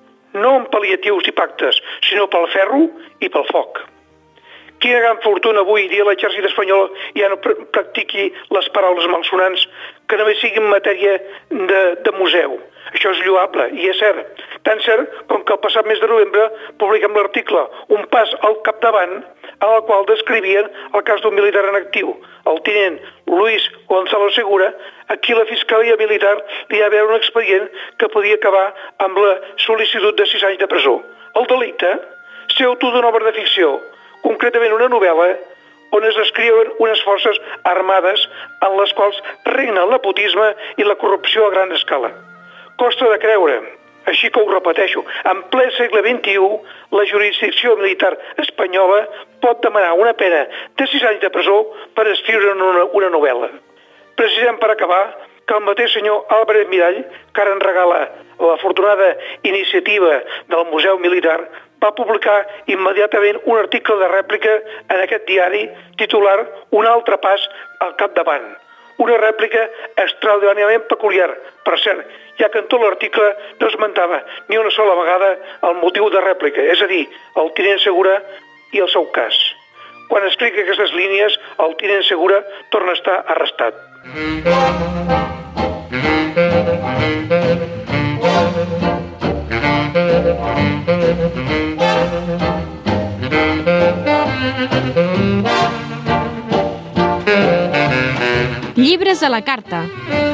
No amb pal·liatius i pactes, sinó pel ferro i pel foc. Quina gran fortuna avui dia l'exèrcit espanyol ja no pr practiqui les paraules malsonants, que només siguin matèria de, de museu. Això és lloable, i és cert. Tan cert com que el passat mes de novembre publiquem l'article Un pas al capdavant, en el qual descrivien el cas d'un militar en actiu, el tinent Luis Gonzalo Segura, a qui la Fiscalia Militar li va veure un expedient que podia acabar amb la sol·licitud de sis anys de presó. El delicte? Ser autor d'una obra de ficció, concretament una novel·la on es descriuen unes forces armades en les quals regna el nepotisme i la corrupció a gran escala. Costa de creure, així que ho repeteixo, en ple segle vint-i-u, la jurisdicció militar espanyola pot demanar una pena de sis anys de presó per escriure una, una novel·la. Precisem per acabar que el mateix senyor Álvarez Mirall, que ara en regala l'afortunada iniciativa del Museu Militar, va publicar immediatament un article de rèplica en aquest diari titular Un altre pas al capdavant. Una rèplica extraordinàriament peculiar, per cert, ja que en tot l'article no esmentava ni una sola vegada el motiu de rèplica, és a dir, el tinent Segura i el seu cas. Quan explica aquestes línies, el tinent Segura torna a estar arrestat. Llibres a la carta.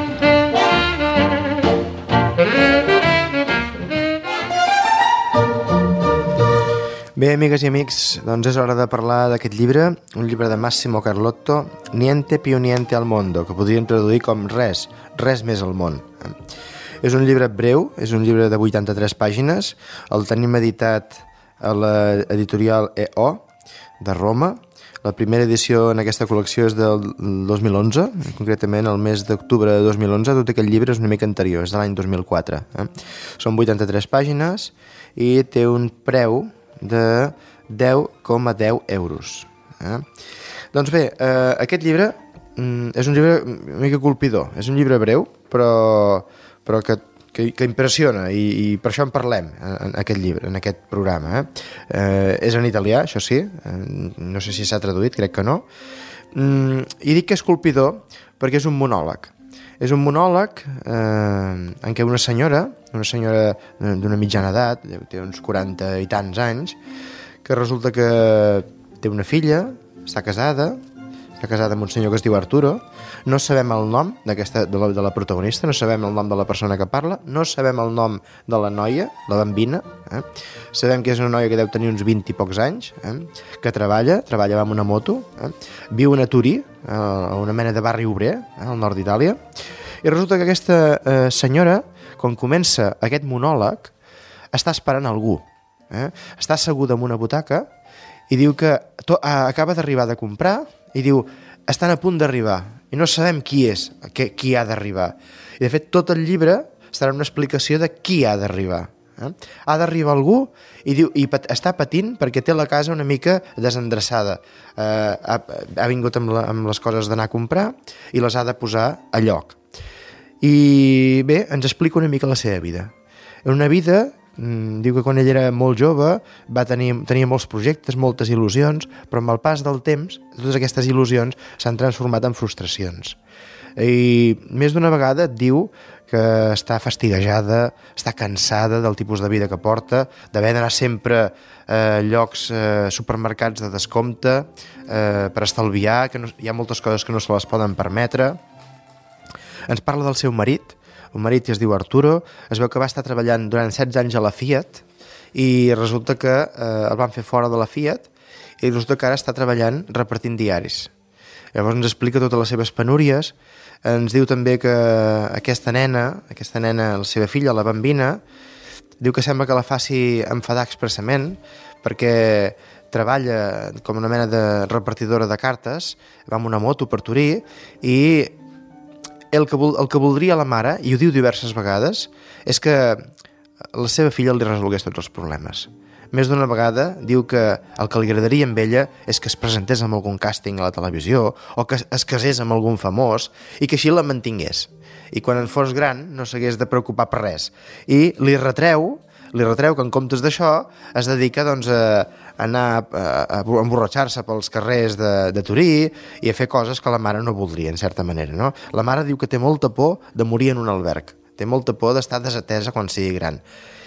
Bé, amigues i amics, doncs és hora de parlar d'aquest llibre, un llibre de Massimo Carlotto, Niente più niente al mondo, que podríem traduir com res, res més al món. És un llibre breu, és un llibre de vuitanta-tres pàgines, el tenim editat a l'editorial E O de Roma. La primera edició en aquesta col·lecció és del dos mil onze, concretament el mes d'octubre de dos mil onze, tot aquest llibre és una mica anterior, és de l'any dos mil quatre. Eh? Són vuitanta-tres pàgines i té un preu de deu coma deu euros. Eh? Doncs bé, eh, aquest llibre mm, és un llibre una mica colpidor, és un llibre breu, però, però que, que, que impressiona, i, i per això en parlem en, en aquest llibre, en aquest programa. Eh? Eh, és en italià, això sí, eh, no sé si s'ha traduït, crec que no. Mm, I dic que és colpidor perquè és un monòleg. És un monòleg eh, en què una senyora, una senyora d'una mitjana edat, té uns quaranta i tants anys, que resulta que té una filla, està casada, està casada amb un senyor que es diu Arturo, no sabem el nom d'aquesta de, la, de la protagonista, no sabem el nom de la persona que parla, no sabem el nom de la noia, la bambina, eh? Sabem que és una noia que deu tenir uns vint i pocs anys, eh? Que treballa, treballa amb una moto, eh? Viu a Turí, a una mena de barri obrer, eh? Al nord d'Itàlia, i resulta que aquesta eh, senyora, quan comença aquest monòleg, està esperant algú, eh? Està asseguda en una butaca i diu que to, acaba d'arribar de comprar i diu, estan a punt d'arribar i no sabem qui és, que, qui ha d'arribar. I de fet tot el llibre estarà una explicació de qui ha d'arribar. Eh? Ha d'arribar algú i, diu, i pat, està patint perquè té la casa una mica desendreçada. Eh, ha, ha vingut amb, la, amb les coses d'anar a comprar i les ha de posar a lloc. I bé, ens explica una mica la seva vida. Una vida, mm, diu que quan ell era molt jove va tenir, tenia molts projectes, moltes il·lusions, però amb el pas del temps totes aquestes il·lusions s'han transformat en frustracions. I més d'una vegada et diu que està fastiguejada, està cansada del tipus de vida que porta, d'haver d'anar sempre a llocs, eh, supermercats de descompte eh, per estalviar, que no, hi ha moltes coses que no se les poden permetre. Ens parla del seu marit, un marit que es diu Arturo, es veu que va estar treballant durant setze anys a la Fiat i resulta que eh, el van fer fora de la Fiat i resulta que ara està treballant repartint diaris. Llavors ens explica totes les seves penúries, ens diu també que aquesta nena, aquesta nena, la seva filla, la bambina, diu que sembla que la faci enfadar expressament perquè treballa com una mena de repartidora de cartes, va amb una moto per Turí i el que, vol, el que voldria la mare, i ho diu diverses vegades, és que la seva filla li resolgués tots els problemes. Més d'una vegada diu que el que li agradaria amb ella és que es presentés amb algun càsting a la televisió o que es casés amb algun famós i que així la mantingués. I quan en fos gran no s'hagués de preocupar per res. I li retreu, li retreu que en comptes d'això es dedica doncs, a anar a, a emborratxar-se pels carrers de, de Turí i a fer coses que la mare no voldria, en certa manera. No? La mare diu que té molta por de morir en un alberg. Té molta por d'estar desatesa quan sigui gran.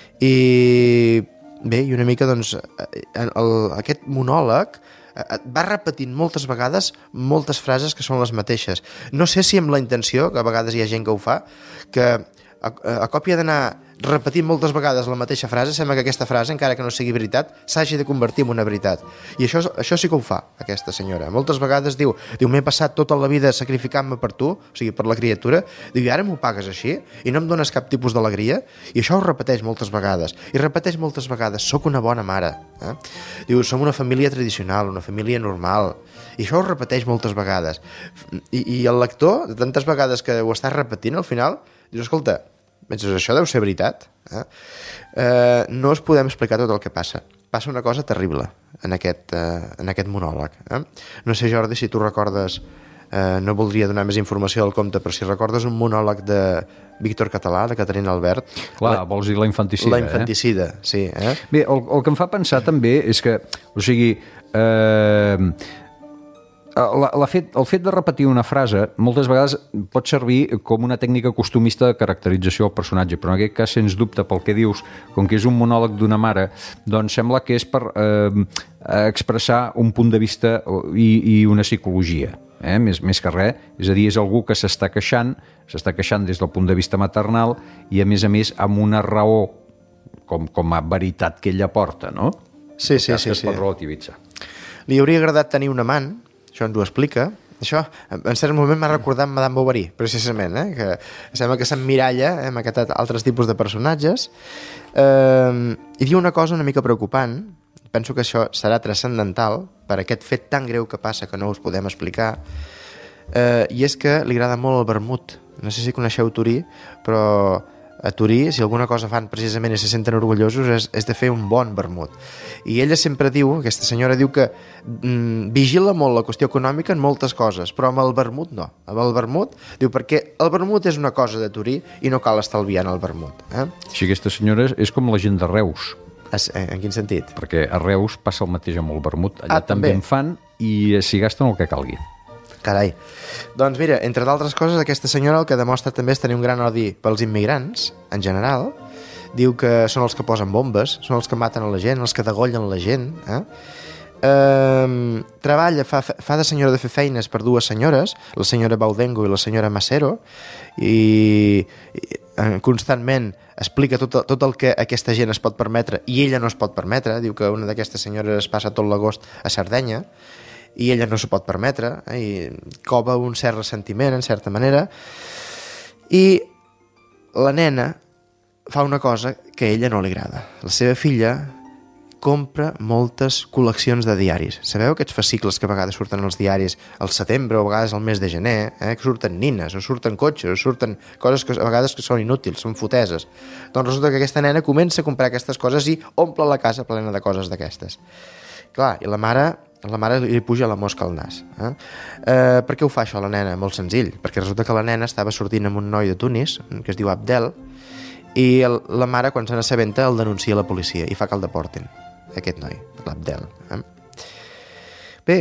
I bé, i una mica, doncs, el, el, aquest monòleg va repetint moltes vegades moltes frases que són les mateixes. No sé si amb la intenció, que a vegades hi ha gent que ho fa, que a, a còpia d'anar repetint moltes vegades la mateixa frase, sembla que aquesta frase, encara que no sigui veritat, s'hagi de convertir en una veritat. I això, això sí que ho fa, aquesta senyora. Moltes vegades diu, diu m'he passat tota la vida sacrificant-me per tu, o sigui, per la criatura, diu, i ara m'ho pagues així? I no em dones cap tipus d'alegria? I això ho repeteix moltes vegades. I repeteix moltes vegades, sóc una bona mare. Eh? Diu, som una família tradicional, una família normal. I això ho repeteix moltes vegades. I, i el lector, de tantes vegades que ho està repetint, al final, diu, escolta, penses, això deu ser veritat. Eh? Eh, no us podem explicar tot el que passa. Passa una cosa terrible en aquest, eh, en aquest monòleg. Eh? No sé, Jordi, si tu recordes, eh, no voldria donar més informació del conte, però si recordes un monòleg de Víctor Català, de Caterina Albert... Clar, la, vols dir la infanticida, La infanticida, eh? sí. Eh? Bé, el, el que em fa pensar també és que, o sigui... Eh, La, la fet, el fet de repetir una frase moltes vegades pot servir com una tècnica costumista de caracterització del personatge, però en aquest cas, sens dubte, pel que dius, com que és un monòleg d'una mare, doncs sembla que és per eh, expressar un punt de vista i, i una psicologia, eh? més, més que res. És a dir, és algú que s'està queixant, s'està queixant des del punt de vista maternal i, a més a més, amb una raó com, com a veritat que ella porta, no? Sí, sí, sí. Que es sí. pot relativitzar. Li hauria agradat tenir un amant, això ens ho explica. Això, en cert moment, m'ha recordat Madame Bovary, precisament, eh? Que sembla que s'emmiralla eh, amb aquests altres tipus de personatges. Eh, I diu una cosa una mica preocupant, penso que això serà transcendental per aquest fet tan greu que passa que no us podem explicar, eh, i és que li agrada molt el vermut. No sé si coneixeu Torí, però a Torí, si alguna cosa fan precisament i se senten orgullosos, és, és de fer un bon vermut. I ella sempre diu, aquesta senyora diu que mm, vigila molt la qüestió econòmica en moltes coses, però amb el vermut no. Amb el vermut, diu, perquè el vermut és una cosa de Torí i no cal estalviar en el vermut. Eh? Així aquesta senyora és com la gent de Reus. En quin sentit? Perquè a Reus passa el mateix amb el vermut. Allà ah, també també en fan i s'hi gasten el que calgui. Carai. Doncs mira, entre d'altres coses, aquesta senyora el que demostra també és tenir un gran odi pels immigrants, en general. Diu que són els que posen bombes, són els que maten a la gent, els que degollen la gent. Eh? Eh, treballa, fa, fa de senyora de fer feines per dues senyores, la senyora Baudengo i la senyora Macero, i, i constantment explica tot, tot el que aquesta gent es pot permetre i ella no es pot permetre. Diu que una d'aquestes senyores es passa tot l'agost a Sardenya, i ella no s'ho pot permetre, eh? I cova un cert ressentiment, en certa manera, i la nena fa una cosa que a ella no li agrada. La seva filla compra moltes col·leccions de diaris. Sabeu aquests fascicles que a vegades surten als diaris al setembre o a vegades al mes de gener, eh? Que surten nines, o surten cotxes, o surten coses que a vegades que són inútils, són foteses. Doncs resulta que aquesta nena comença a comprar aquestes coses i omple la casa plena de coses d'aquestes. Clar, i la mare... la mare li puja la mosca al nas. Eh? Eh, per què ho fa això la nena? Molt senzill, perquè resulta que la nena estava sortint amb un noi de Tunis, que es diu Abdel, i el, la mare, quan se n'assabenta, el denuncia a la policia i fa que el deportin, aquest noi, l'Abdel. Eh? Bé,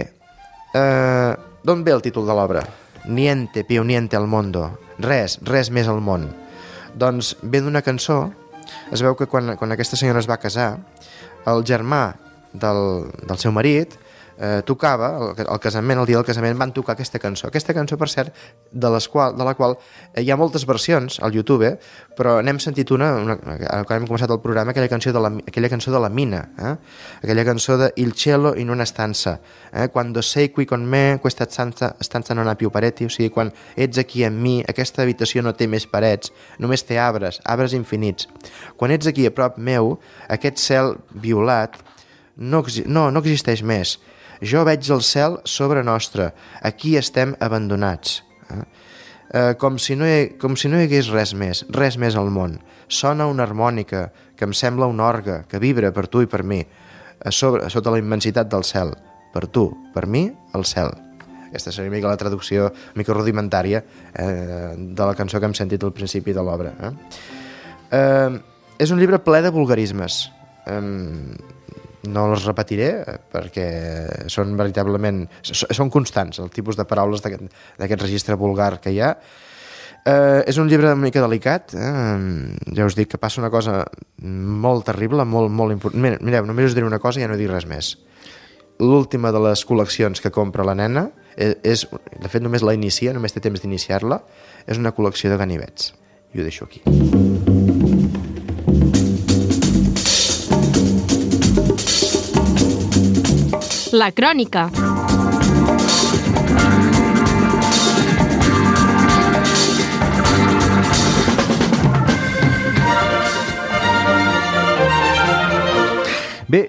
eh, d'on ve el títol de l'obra? Niente più niente al mondo. Res, res més al món. Doncs ve d'una cançó. Es veu que quan, quan aquesta senyora es va casar, el germà del, del seu marit eh, tocava, el, el casament, el dia del casament van tocar aquesta cançó. Aquesta cançó, per cert, de, les qual, de la qual eh, hi ha moltes versions al YouTube, eh, però n'hem sentit una, una, quan hem començat el programa, aquella cançó de la, aquella cançó de la Mina, eh? Aquella cançó de Il cielo in una stanza, eh? Quando sei qui con me, questa stanza, stanza non ha più pareti, o sigui, quan ets aquí amb mi, aquesta habitació no té més parets, només té arbres, arbres infinits. Quan ets aquí a prop meu, aquest cel violat no, no, no existeix més. Jo veig el cel sobre nostre. Aquí estem abandonats. Eh? Eh, com, si no hi, com si no hi hagués res més, res més al món. Sona una harmònica que em sembla un orgue, que vibra per tu i per mi, a sobre, sota la immensitat del cel. Per tu, per mi, el cel. Aquesta seria una mica la traducció una mica rudimentària eh, de la cançó que hem sentit al principi de l'obra. Eh? Eh, és un llibre ple de vulgarismes. Eh, no els repetiré perquè són veritablement són constants el tipus de paraules d'aquest registre vulgar que hi ha. Eh, és un llibre una mica delicat, eh? Ja us dic que passa una cosa molt terrible, molt, molt important. Mireu, només us diré una cosa i ja no dic res més. L'última de les col·leccions que compra la nena és, de fet només la inicia, només té temps d'iniciar-la, és una col·lecció de ganivets. i ho deixo aquí. La crònica. Bé,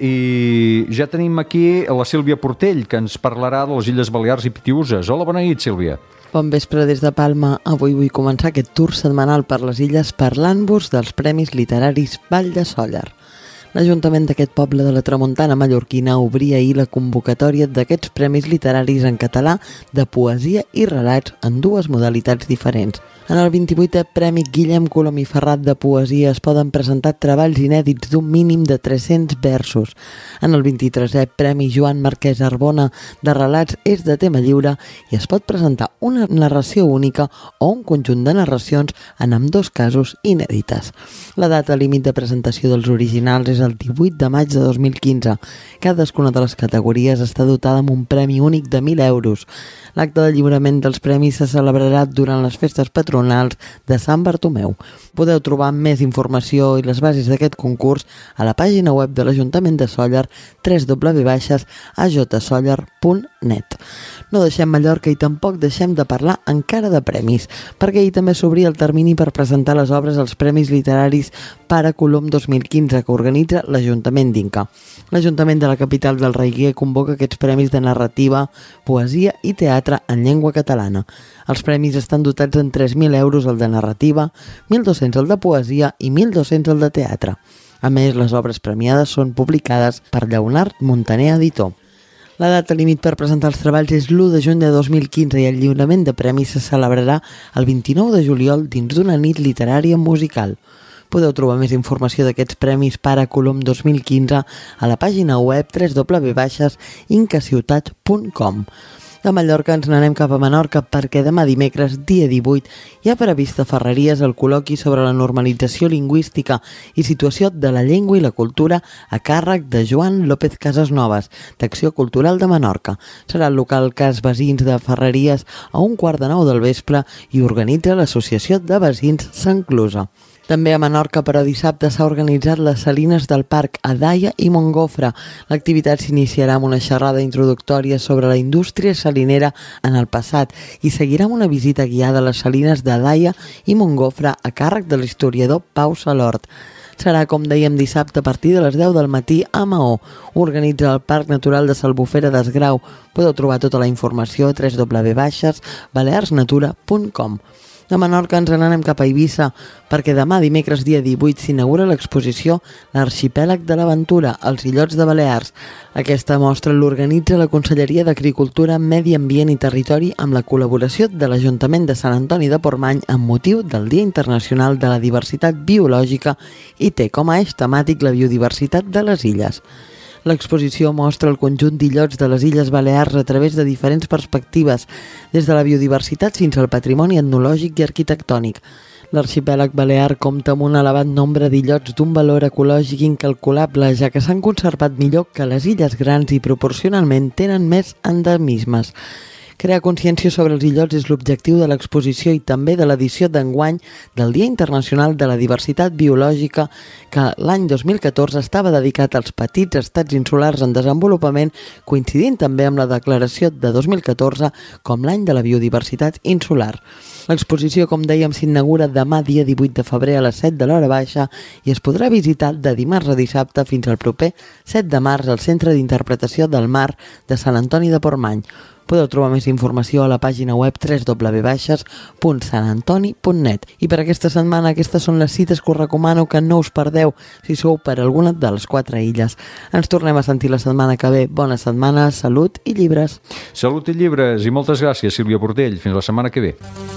i ja tenim aquí la Sílvia Portell, que ens parlarà de les Illes Balears i Pitiüses. Hola, bona nit, Sílvia. Bon vespre des de Palma. Avui vull començar aquest tour setmanal per les illes parlant-vos dels Premis Literaris Vall de Sóller. L'Ajuntament d'aquest poble de la Tramuntana mallorquina obria ahir la convocatòria d'aquests premis literaris en català de poesia i relats en dues modalitats diferents. En el vint-i-vuitè Premi Guillem Colom i Ferrat de Poesia es poden presentar treballs inèdits d'un mínim de tres-cents versos. En el vint-i-tresè Premi Joan Marquès Arbona de Relats és de tema lliure i es pot presentar una narració única o un conjunt de narracions, en ambdós casos inèdites. La data límit de presentació dels originals és el divuit de maig de dos mil quinze. Cadascuna de les categories està dotada amb un premi únic de mil euros. L'acte de lliurament dels premis se celebrarà durant les festes patronals de Sant Bartomeu. Podeu trobar més informació i les bases d'aquest concurs a la pàgina web de l'Ajuntament de Sóller, w w w punt a j sóller punt net. No deixem Mallorca i tampoc deixem de parlar encara de premis, perquè ahir també s'obria el termini per presentar les obres als Premis Literaris Pare Colom dos mil quinze que organitza l'Ajuntament d'Inca. L'Ajuntament de la capital del Reguer convoca aquests premis de narrativa, poesia i teatre en llengua catalana. Els premis estan dotats en tres mil euros el de narrativa, mil dos-cents el de poesia i mil dos-cents el de teatre. A més, les obres premiades són publicades per Lleonard Montaner Editor. La data límit per presentar els treballs és l'u de juny de dos mil quinze i el lliurament de premis se celebrarà el vint-i-nou de juliol dins d'una nit literària musical. Podeu trobar més informació d'aquests premis Pare Colom dos mil quinze a la pàgina web w w w punt incasiutat punt com. De Mallorca ens n'anem cap a Menorca perquè demà dimecres, dia divuit, hi ha previst a Ferreries el col·loqui sobre la normalització lingüística i situació de la llengua i la cultura a càrrec de Joan López Casasnovas, d'Acció Cultural de Menorca. Serà el local Cas Veïns de Ferreries a un quart de nou del vespre i organitza l'Associació de Veïns Sant Clusa. També a Menorca, però dissabte, s'ha organitzat les Salines del Parc a Daia i Montgofre. L'activitat s'iniciarà amb una xerrada introductòria sobre la indústria salinera en el passat i seguirà amb una visita guiada a les Salines de Daia i Montgofre a càrrec de l'historiador Pau Salort. Serà, com dèiem, dissabte a partir de les deu del matí a Maó. Organitza el Parc Natural de Salbufera d'Esgrau. Podeu trobar tota la informació a w w w punt balears natura punt com. De Menorca ens n'anem cap a Eivissa, perquè demà, dimecres dia divuit, s'inaugura l'exposició L'arxipèlag de l'aventura, als illots de Balears. Aquesta mostra l'organitza la Conselleria d'Agricultura, Medi Ambient i Territori amb la col·laboració de l'Ajuntament de Sant Antoni de Portmany amb motiu del Dia Internacional de la Diversitat Biològica i té com a eix temàtic la biodiversitat de les illes. L'exposició mostra el conjunt d'illots de les Illes Balears a través de diferents perspectives, des de la biodiversitat fins al patrimoni etnològic i arquitectònic. L'arxipèlag balear compta amb un elevat nombre d'illots d'un valor ecològic incalculable, ja que s'han conservat millor que les illes grans i proporcionalment tenen més endemismes. Crear consciència sobre els illots és l'objectiu de l'exposició i també de l'edició d'enguany del Dia Internacional de la Diversitat Biològica, que l'any dos mil catorze estava dedicat als petits estats insulars en desenvolupament, coincidint també amb la declaració de dos mil catorze com l'any de la biodiversitat insular. L'exposició, com dèiem, s'inaugura demà dia divuit de febrer a les set de l'hora baixa i es podrà visitar de dimarts a dissabte fins al proper set de març al Centre d'Interpretació del Mar de Sant Antoni de Portmany. Podeu trobar més informació a la pàgina web w w w punt sant antoni punt net. I per aquesta setmana aquestes són les cites que us recomano que no us perdeu si sou per alguna de les quatre illes. Ens tornem a sentir la setmana que ve. Bona setmana, salut i llibres. Salut i llibres i moltes gràcies, Sílvia Portell. Fins la setmana que ve.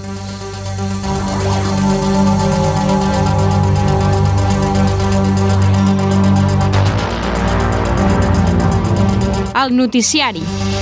El noticiari.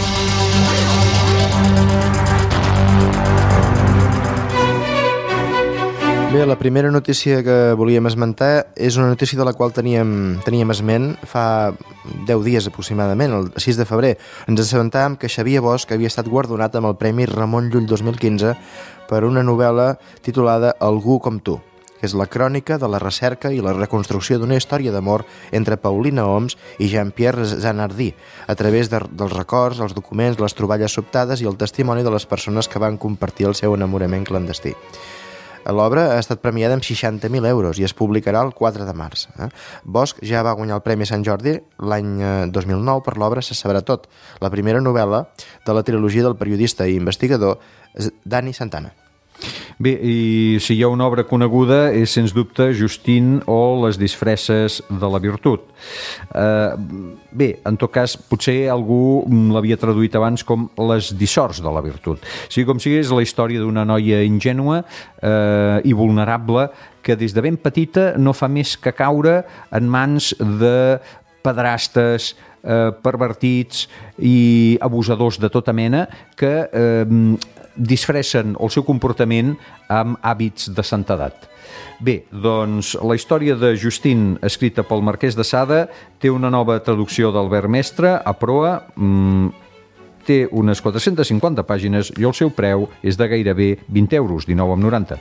Bé, la primera notícia que volíem esmentar és una notícia de la qual teníem, teníem esment fa deu dies aproximadament, el sis de febrer. Ens assabentàvem que Xavier Bosch havia estat guardonat amb el Premi Ramon Llull dos mil quinze per una novel·la titulada Algú com tu. que és la crònica de la recerca i la reconstrucció d'una història d'amor entre Paulina Homs i Jean-Pierre Zanardi, a través de, dels records, els documents, les troballes sobtades i el testimoni de les persones que van compartir el seu enamorament clandestí. L'obra ha estat premiada amb seixanta mil euros i es publicarà el quatre de març. Eh? Bosch ja va guanyar el Premi Sant Jordi l'any dos mil nou per l'obra Se sabrà tot, la primera novel·la de la trilogia del periodista i investigador Dani Santana. Bé, i si hi ha una obra coneguda és, sens dubte, Justin o Les disfresses de la virtut. Eh, bé, en tot cas, potser algú l'havia traduït abans com Les dissorts de la virtut. Sigui com sigui, és la història d'una noia ingènua eh, i vulnerable que des de ben petita no fa més que caure en mans de pedrastes, eh, pervertits i abusadors de tota mena que eh, disfressen el seu comportament amb hàbits de santedat. Bé, doncs la història de Justin, escrita pel Marquès de Sade, té una nova traducció d'Albert Mestre a proa, mmm, té unes quatre-centes cinquanta pàgines i el seu preu és de gairebé vint euros, dinou coma noranta.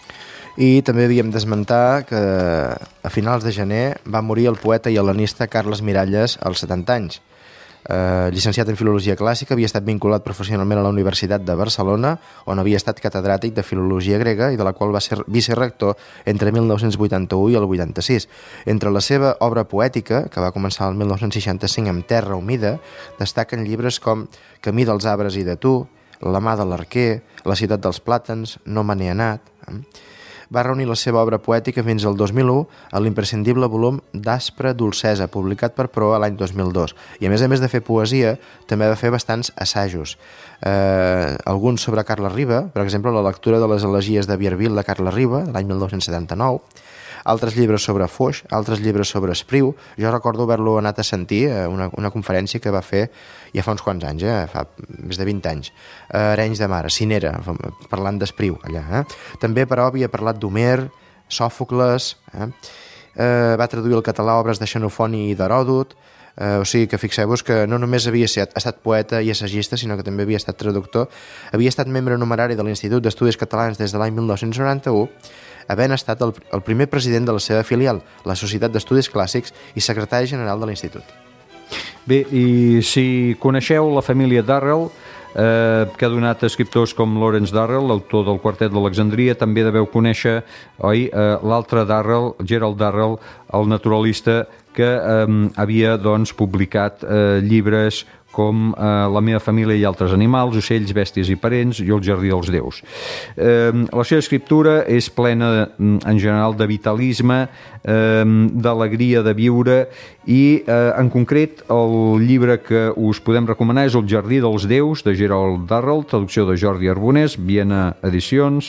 I també havíem d'esmentar que a finals de gener va morir el poeta i hel·lenista Carles Miralles als setanta anys. Eh, llicenciat en Filologia Clàssica, havia estat vinculat professionalment a la Universitat de Barcelona, on havia estat catedràtic de Filologia Grega i de la qual va ser vicerector entre mil nou-cents vuitanta-u i el vuitanta-sis. Entre la seva obra poètica, que va començar el mil nou-cents seixanta-cinc amb Terra humida, destaquen llibres com Camí dels arbres i de tu, La mà de l'arquer, La ciutat dels plàtans, No me n'he anat... Va reunir la seva obra poètica fins al dos mil u a l'imprescindible volum d'Aspra Dolcesa, publicat per Proa l'any dos mil dos. I a més a més de fer poesia, també va fer bastants assajos. Eh, alguns sobre Carles Riba, per exemple, la lectura de les elegies de Vierville de Carles Riba, de l'any mil nou-cents setanta-nou, altres llibres sobre Foix, altres llibres sobre Espriu. Jo recordo haver-lo anat a sentir a una, una conferència que va fer ja fa uns quants anys, eh? Fa més de vint anys, a Arenys de Mar, a Cinera, parlant d'Espriu allà. Eh? També, però, havia parlat d'Homer, Sòfocles, eh? Eh, va traduir al català obres de Xenofoni i d'Heròdot, eh, o sigui que fixeu-vos que no només havia estat, estat poeta i assagista, sinó que també havia estat traductor, havia estat membre numerari de l'Institut d'Estudis Catalans des de l'any mil nou-cents noranta-u, havent estat el, el primer president de la seva filial, la Societat d'Estudis Clàssics, i secretari general de l'Institut. Bé, i si coneixeu la família Darrell, eh, que ha donat escriptors com Lawrence Darrell, l'autor del Quartet d'Alexandria, també deveu conèixer, oi, eh, l'altre Darrell, Gerald Darrell, el naturalista, que eh, havia doncs, publicat eh, llibres com eh, La meva família i altres animals, Ocells, bèsties i parents i El jardí dels déus. Eh, la seva escriptura és plena, en general, de vitalisme, eh, d'alegria de viure i, eh, en concret, el llibre que us podem recomanar és El jardí dels déus, de Gerald Darrell, traducció de Jordi Arbonès, Viena Edicions,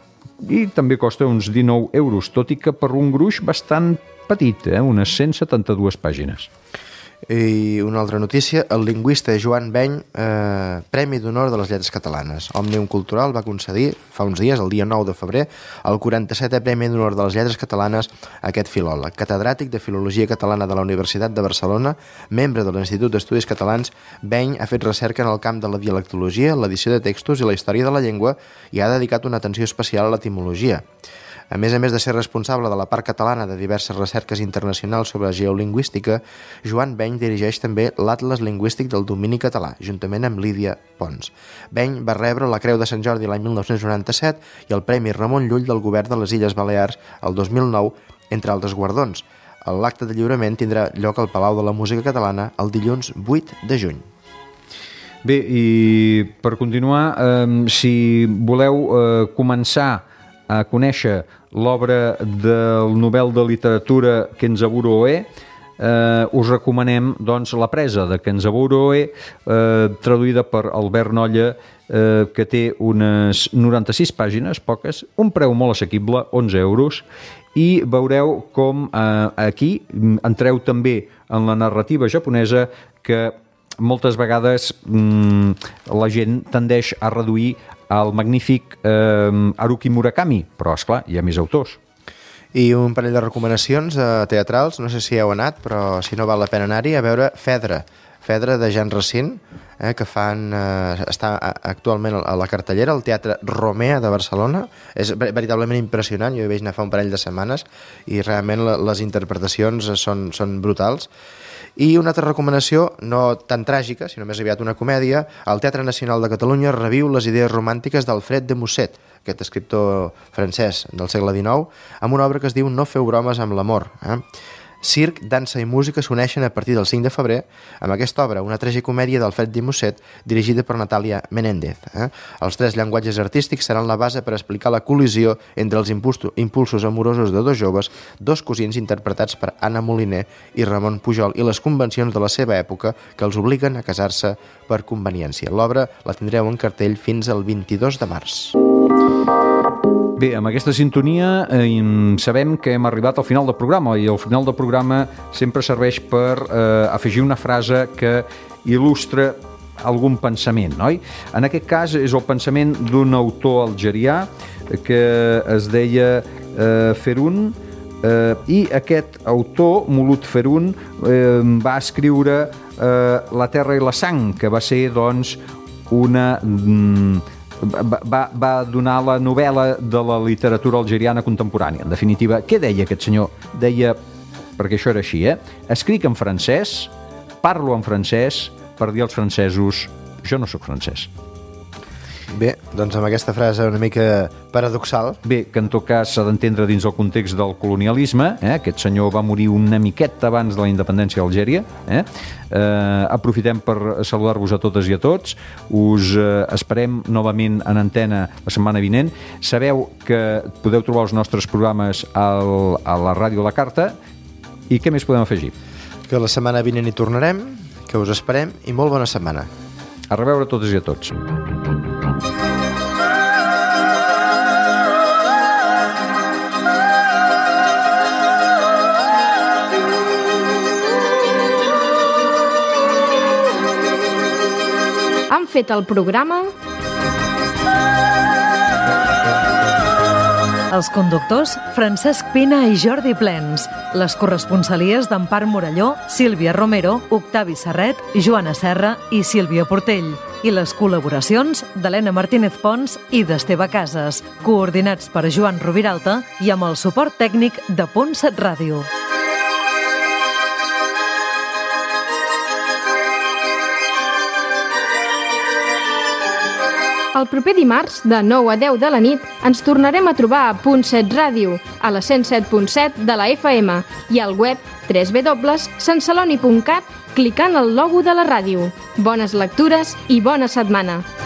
i també costa uns dinou euros, tot i que per un gruix bastant petit, eh, unes cent setanta-dues pàgines. I una altra notícia, el lingüista Joan Beny, eh, Premi d'Honor de les Lletres Catalanes. Òmnium Cultural va concedir fa uns dies, el dia nou de febrer, el quaranta-setè Premi d'Honor de les Lletres Catalanes a aquest filòleg. Catedràtic de Filologia Catalana de la Universitat de Barcelona, membre de l'Institut d'Estudis Catalans, Beny ha fet recerca en el camp de la dialectologia, l'edició de textos i la història de la llengua i ha dedicat una atenció especial a l'etimologia. A més a més de ser responsable de la part catalana de diverses recerques internacionals sobre geolingüística, Joan Beny dirigeix també l'Atles Lingüístic del domini català, juntament amb Lídia Pons. Beny va rebre la Creu de Sant Jordi l'any mil nou-cents noranta-set i el Premi Ramon Llull del Govern de les Illes Balears el dos mil nou, entre altres guardons. L'acte de lliurament tindrà lloc al Palau de la Música Catalana el dilluns vuit de juny. Bé, i per continuar, eh, si voleu eh, començar a conèixer l'obra del Nobel de Literatura Kenzaburo Oe, eh, us recomanem doncs, La presa de Kenzaburo Oe, eh, traduïda per Albert Nolla, eh, que té unes noranta-sis pàgines, poques, un preu molt assequible, onze euros, i veureu com eh, aquí entreu també en la narrativa japonesa que moltes vegades mm, la gent tendeix a reduir el magnífic eh, Haruki Murakami, però, esclar, hi ha més autors. I un parell de recomanacions eh, teatrals, no sé si heu anat, però si no val la pena anar-hi, a veure Fedra, Fedra de Jean Racine, eh, que fan, eh, està actualment a la cartellera, al Teatre Romea de Barcelona. És veritablement impressionant, jo hi vaig anar fa un parell de setmanes i realment les interpretacions són, són brutals. I una altra recomanació, no tan tràgica, sinó més aviat una comèdia, el Teatre Nacional de Catalunya reviu les idees romàntiques d'Alfred de Musset, aquest escriptor francès del segle dinou, amb una obra que es diu No feu bromes amb l'amor. Eh? Circ, dansa i música s'uneixen a partir del cinc de febrer amb aquesta obra, una tragicomèdia d'Alfred de Musset dirigida per Natàlia Menéndez. Eh? Els tres llenguatges artístics seran la base per explicar la col·lisió entre els impulsos amorosos de dos joves, dos cosins interpretats per Anna Moliner i Ramon Pujol, i les convencions de la seva època que els obliguen a casar-se per conveniència. L'obra la tindreu en cartell fins al vint-i-dos de març. Bé, amb aquesta sintonia eh, sabem que hem arribat al final del programa, i el final del programa sempre serveix per eh, afegir una frase que il·lustra algun pensament, oi? En aquest cas és el pensament d'un autor algerià que es deia eh, Ferun, eh, i aquest autor, Mouloud Ferun, eh, va escriure eh, La terra i la sang, que va ser, doncs, una... Mm, Va, va donar la novel·la de la literatura algeriana contemporània. En definitiva, què deia aquest senyor? Deia, perquè això era així, eh? Escric en francès, parlo en francès, per dir als francesos, jo no sóc francès. Bé, doncs amb aquesta frase una mica paradoxal. Bé, que en tot cas s'ha d'entendre dins el context del colonialisme. Eh? Aquest senyor va morir una miqueta abans de la independència d'Algèria. Eh? Eh, aprofitem per saludar-vos a totes i a tots. Us eh, esperem novament en antena la setmana vinent. Sabeu que podeu trobar els nostres programes al, a la Ràdio La Carta. I què més podem afegir? Que la setmana vinent hi tornarem, que us esperem i molt bona setmana. A reveure a totes i a tots. Han fet el programa els conductors Francesc Pina i Jordi Plens, les corresponsalies d'Empar Morelló, Sílvia Romero, Octavi Serret, Joana Serra i Sílvia Portell, i les col·laboracions d'Helena Martínez Pons i d'Esteve Casas, coordinats per Joan Rubiralta i amb el suport tècnic de Ponsat Ràdio. El proper dimarts, de nou a deu de la nit, ens tornarem a trobar a Punt set Ràdio, a la cent set punt set de la F M, i al web w w w punt sant celoni punt cat, clicant el logo de la ràdio. Bones lectures i bona setmana!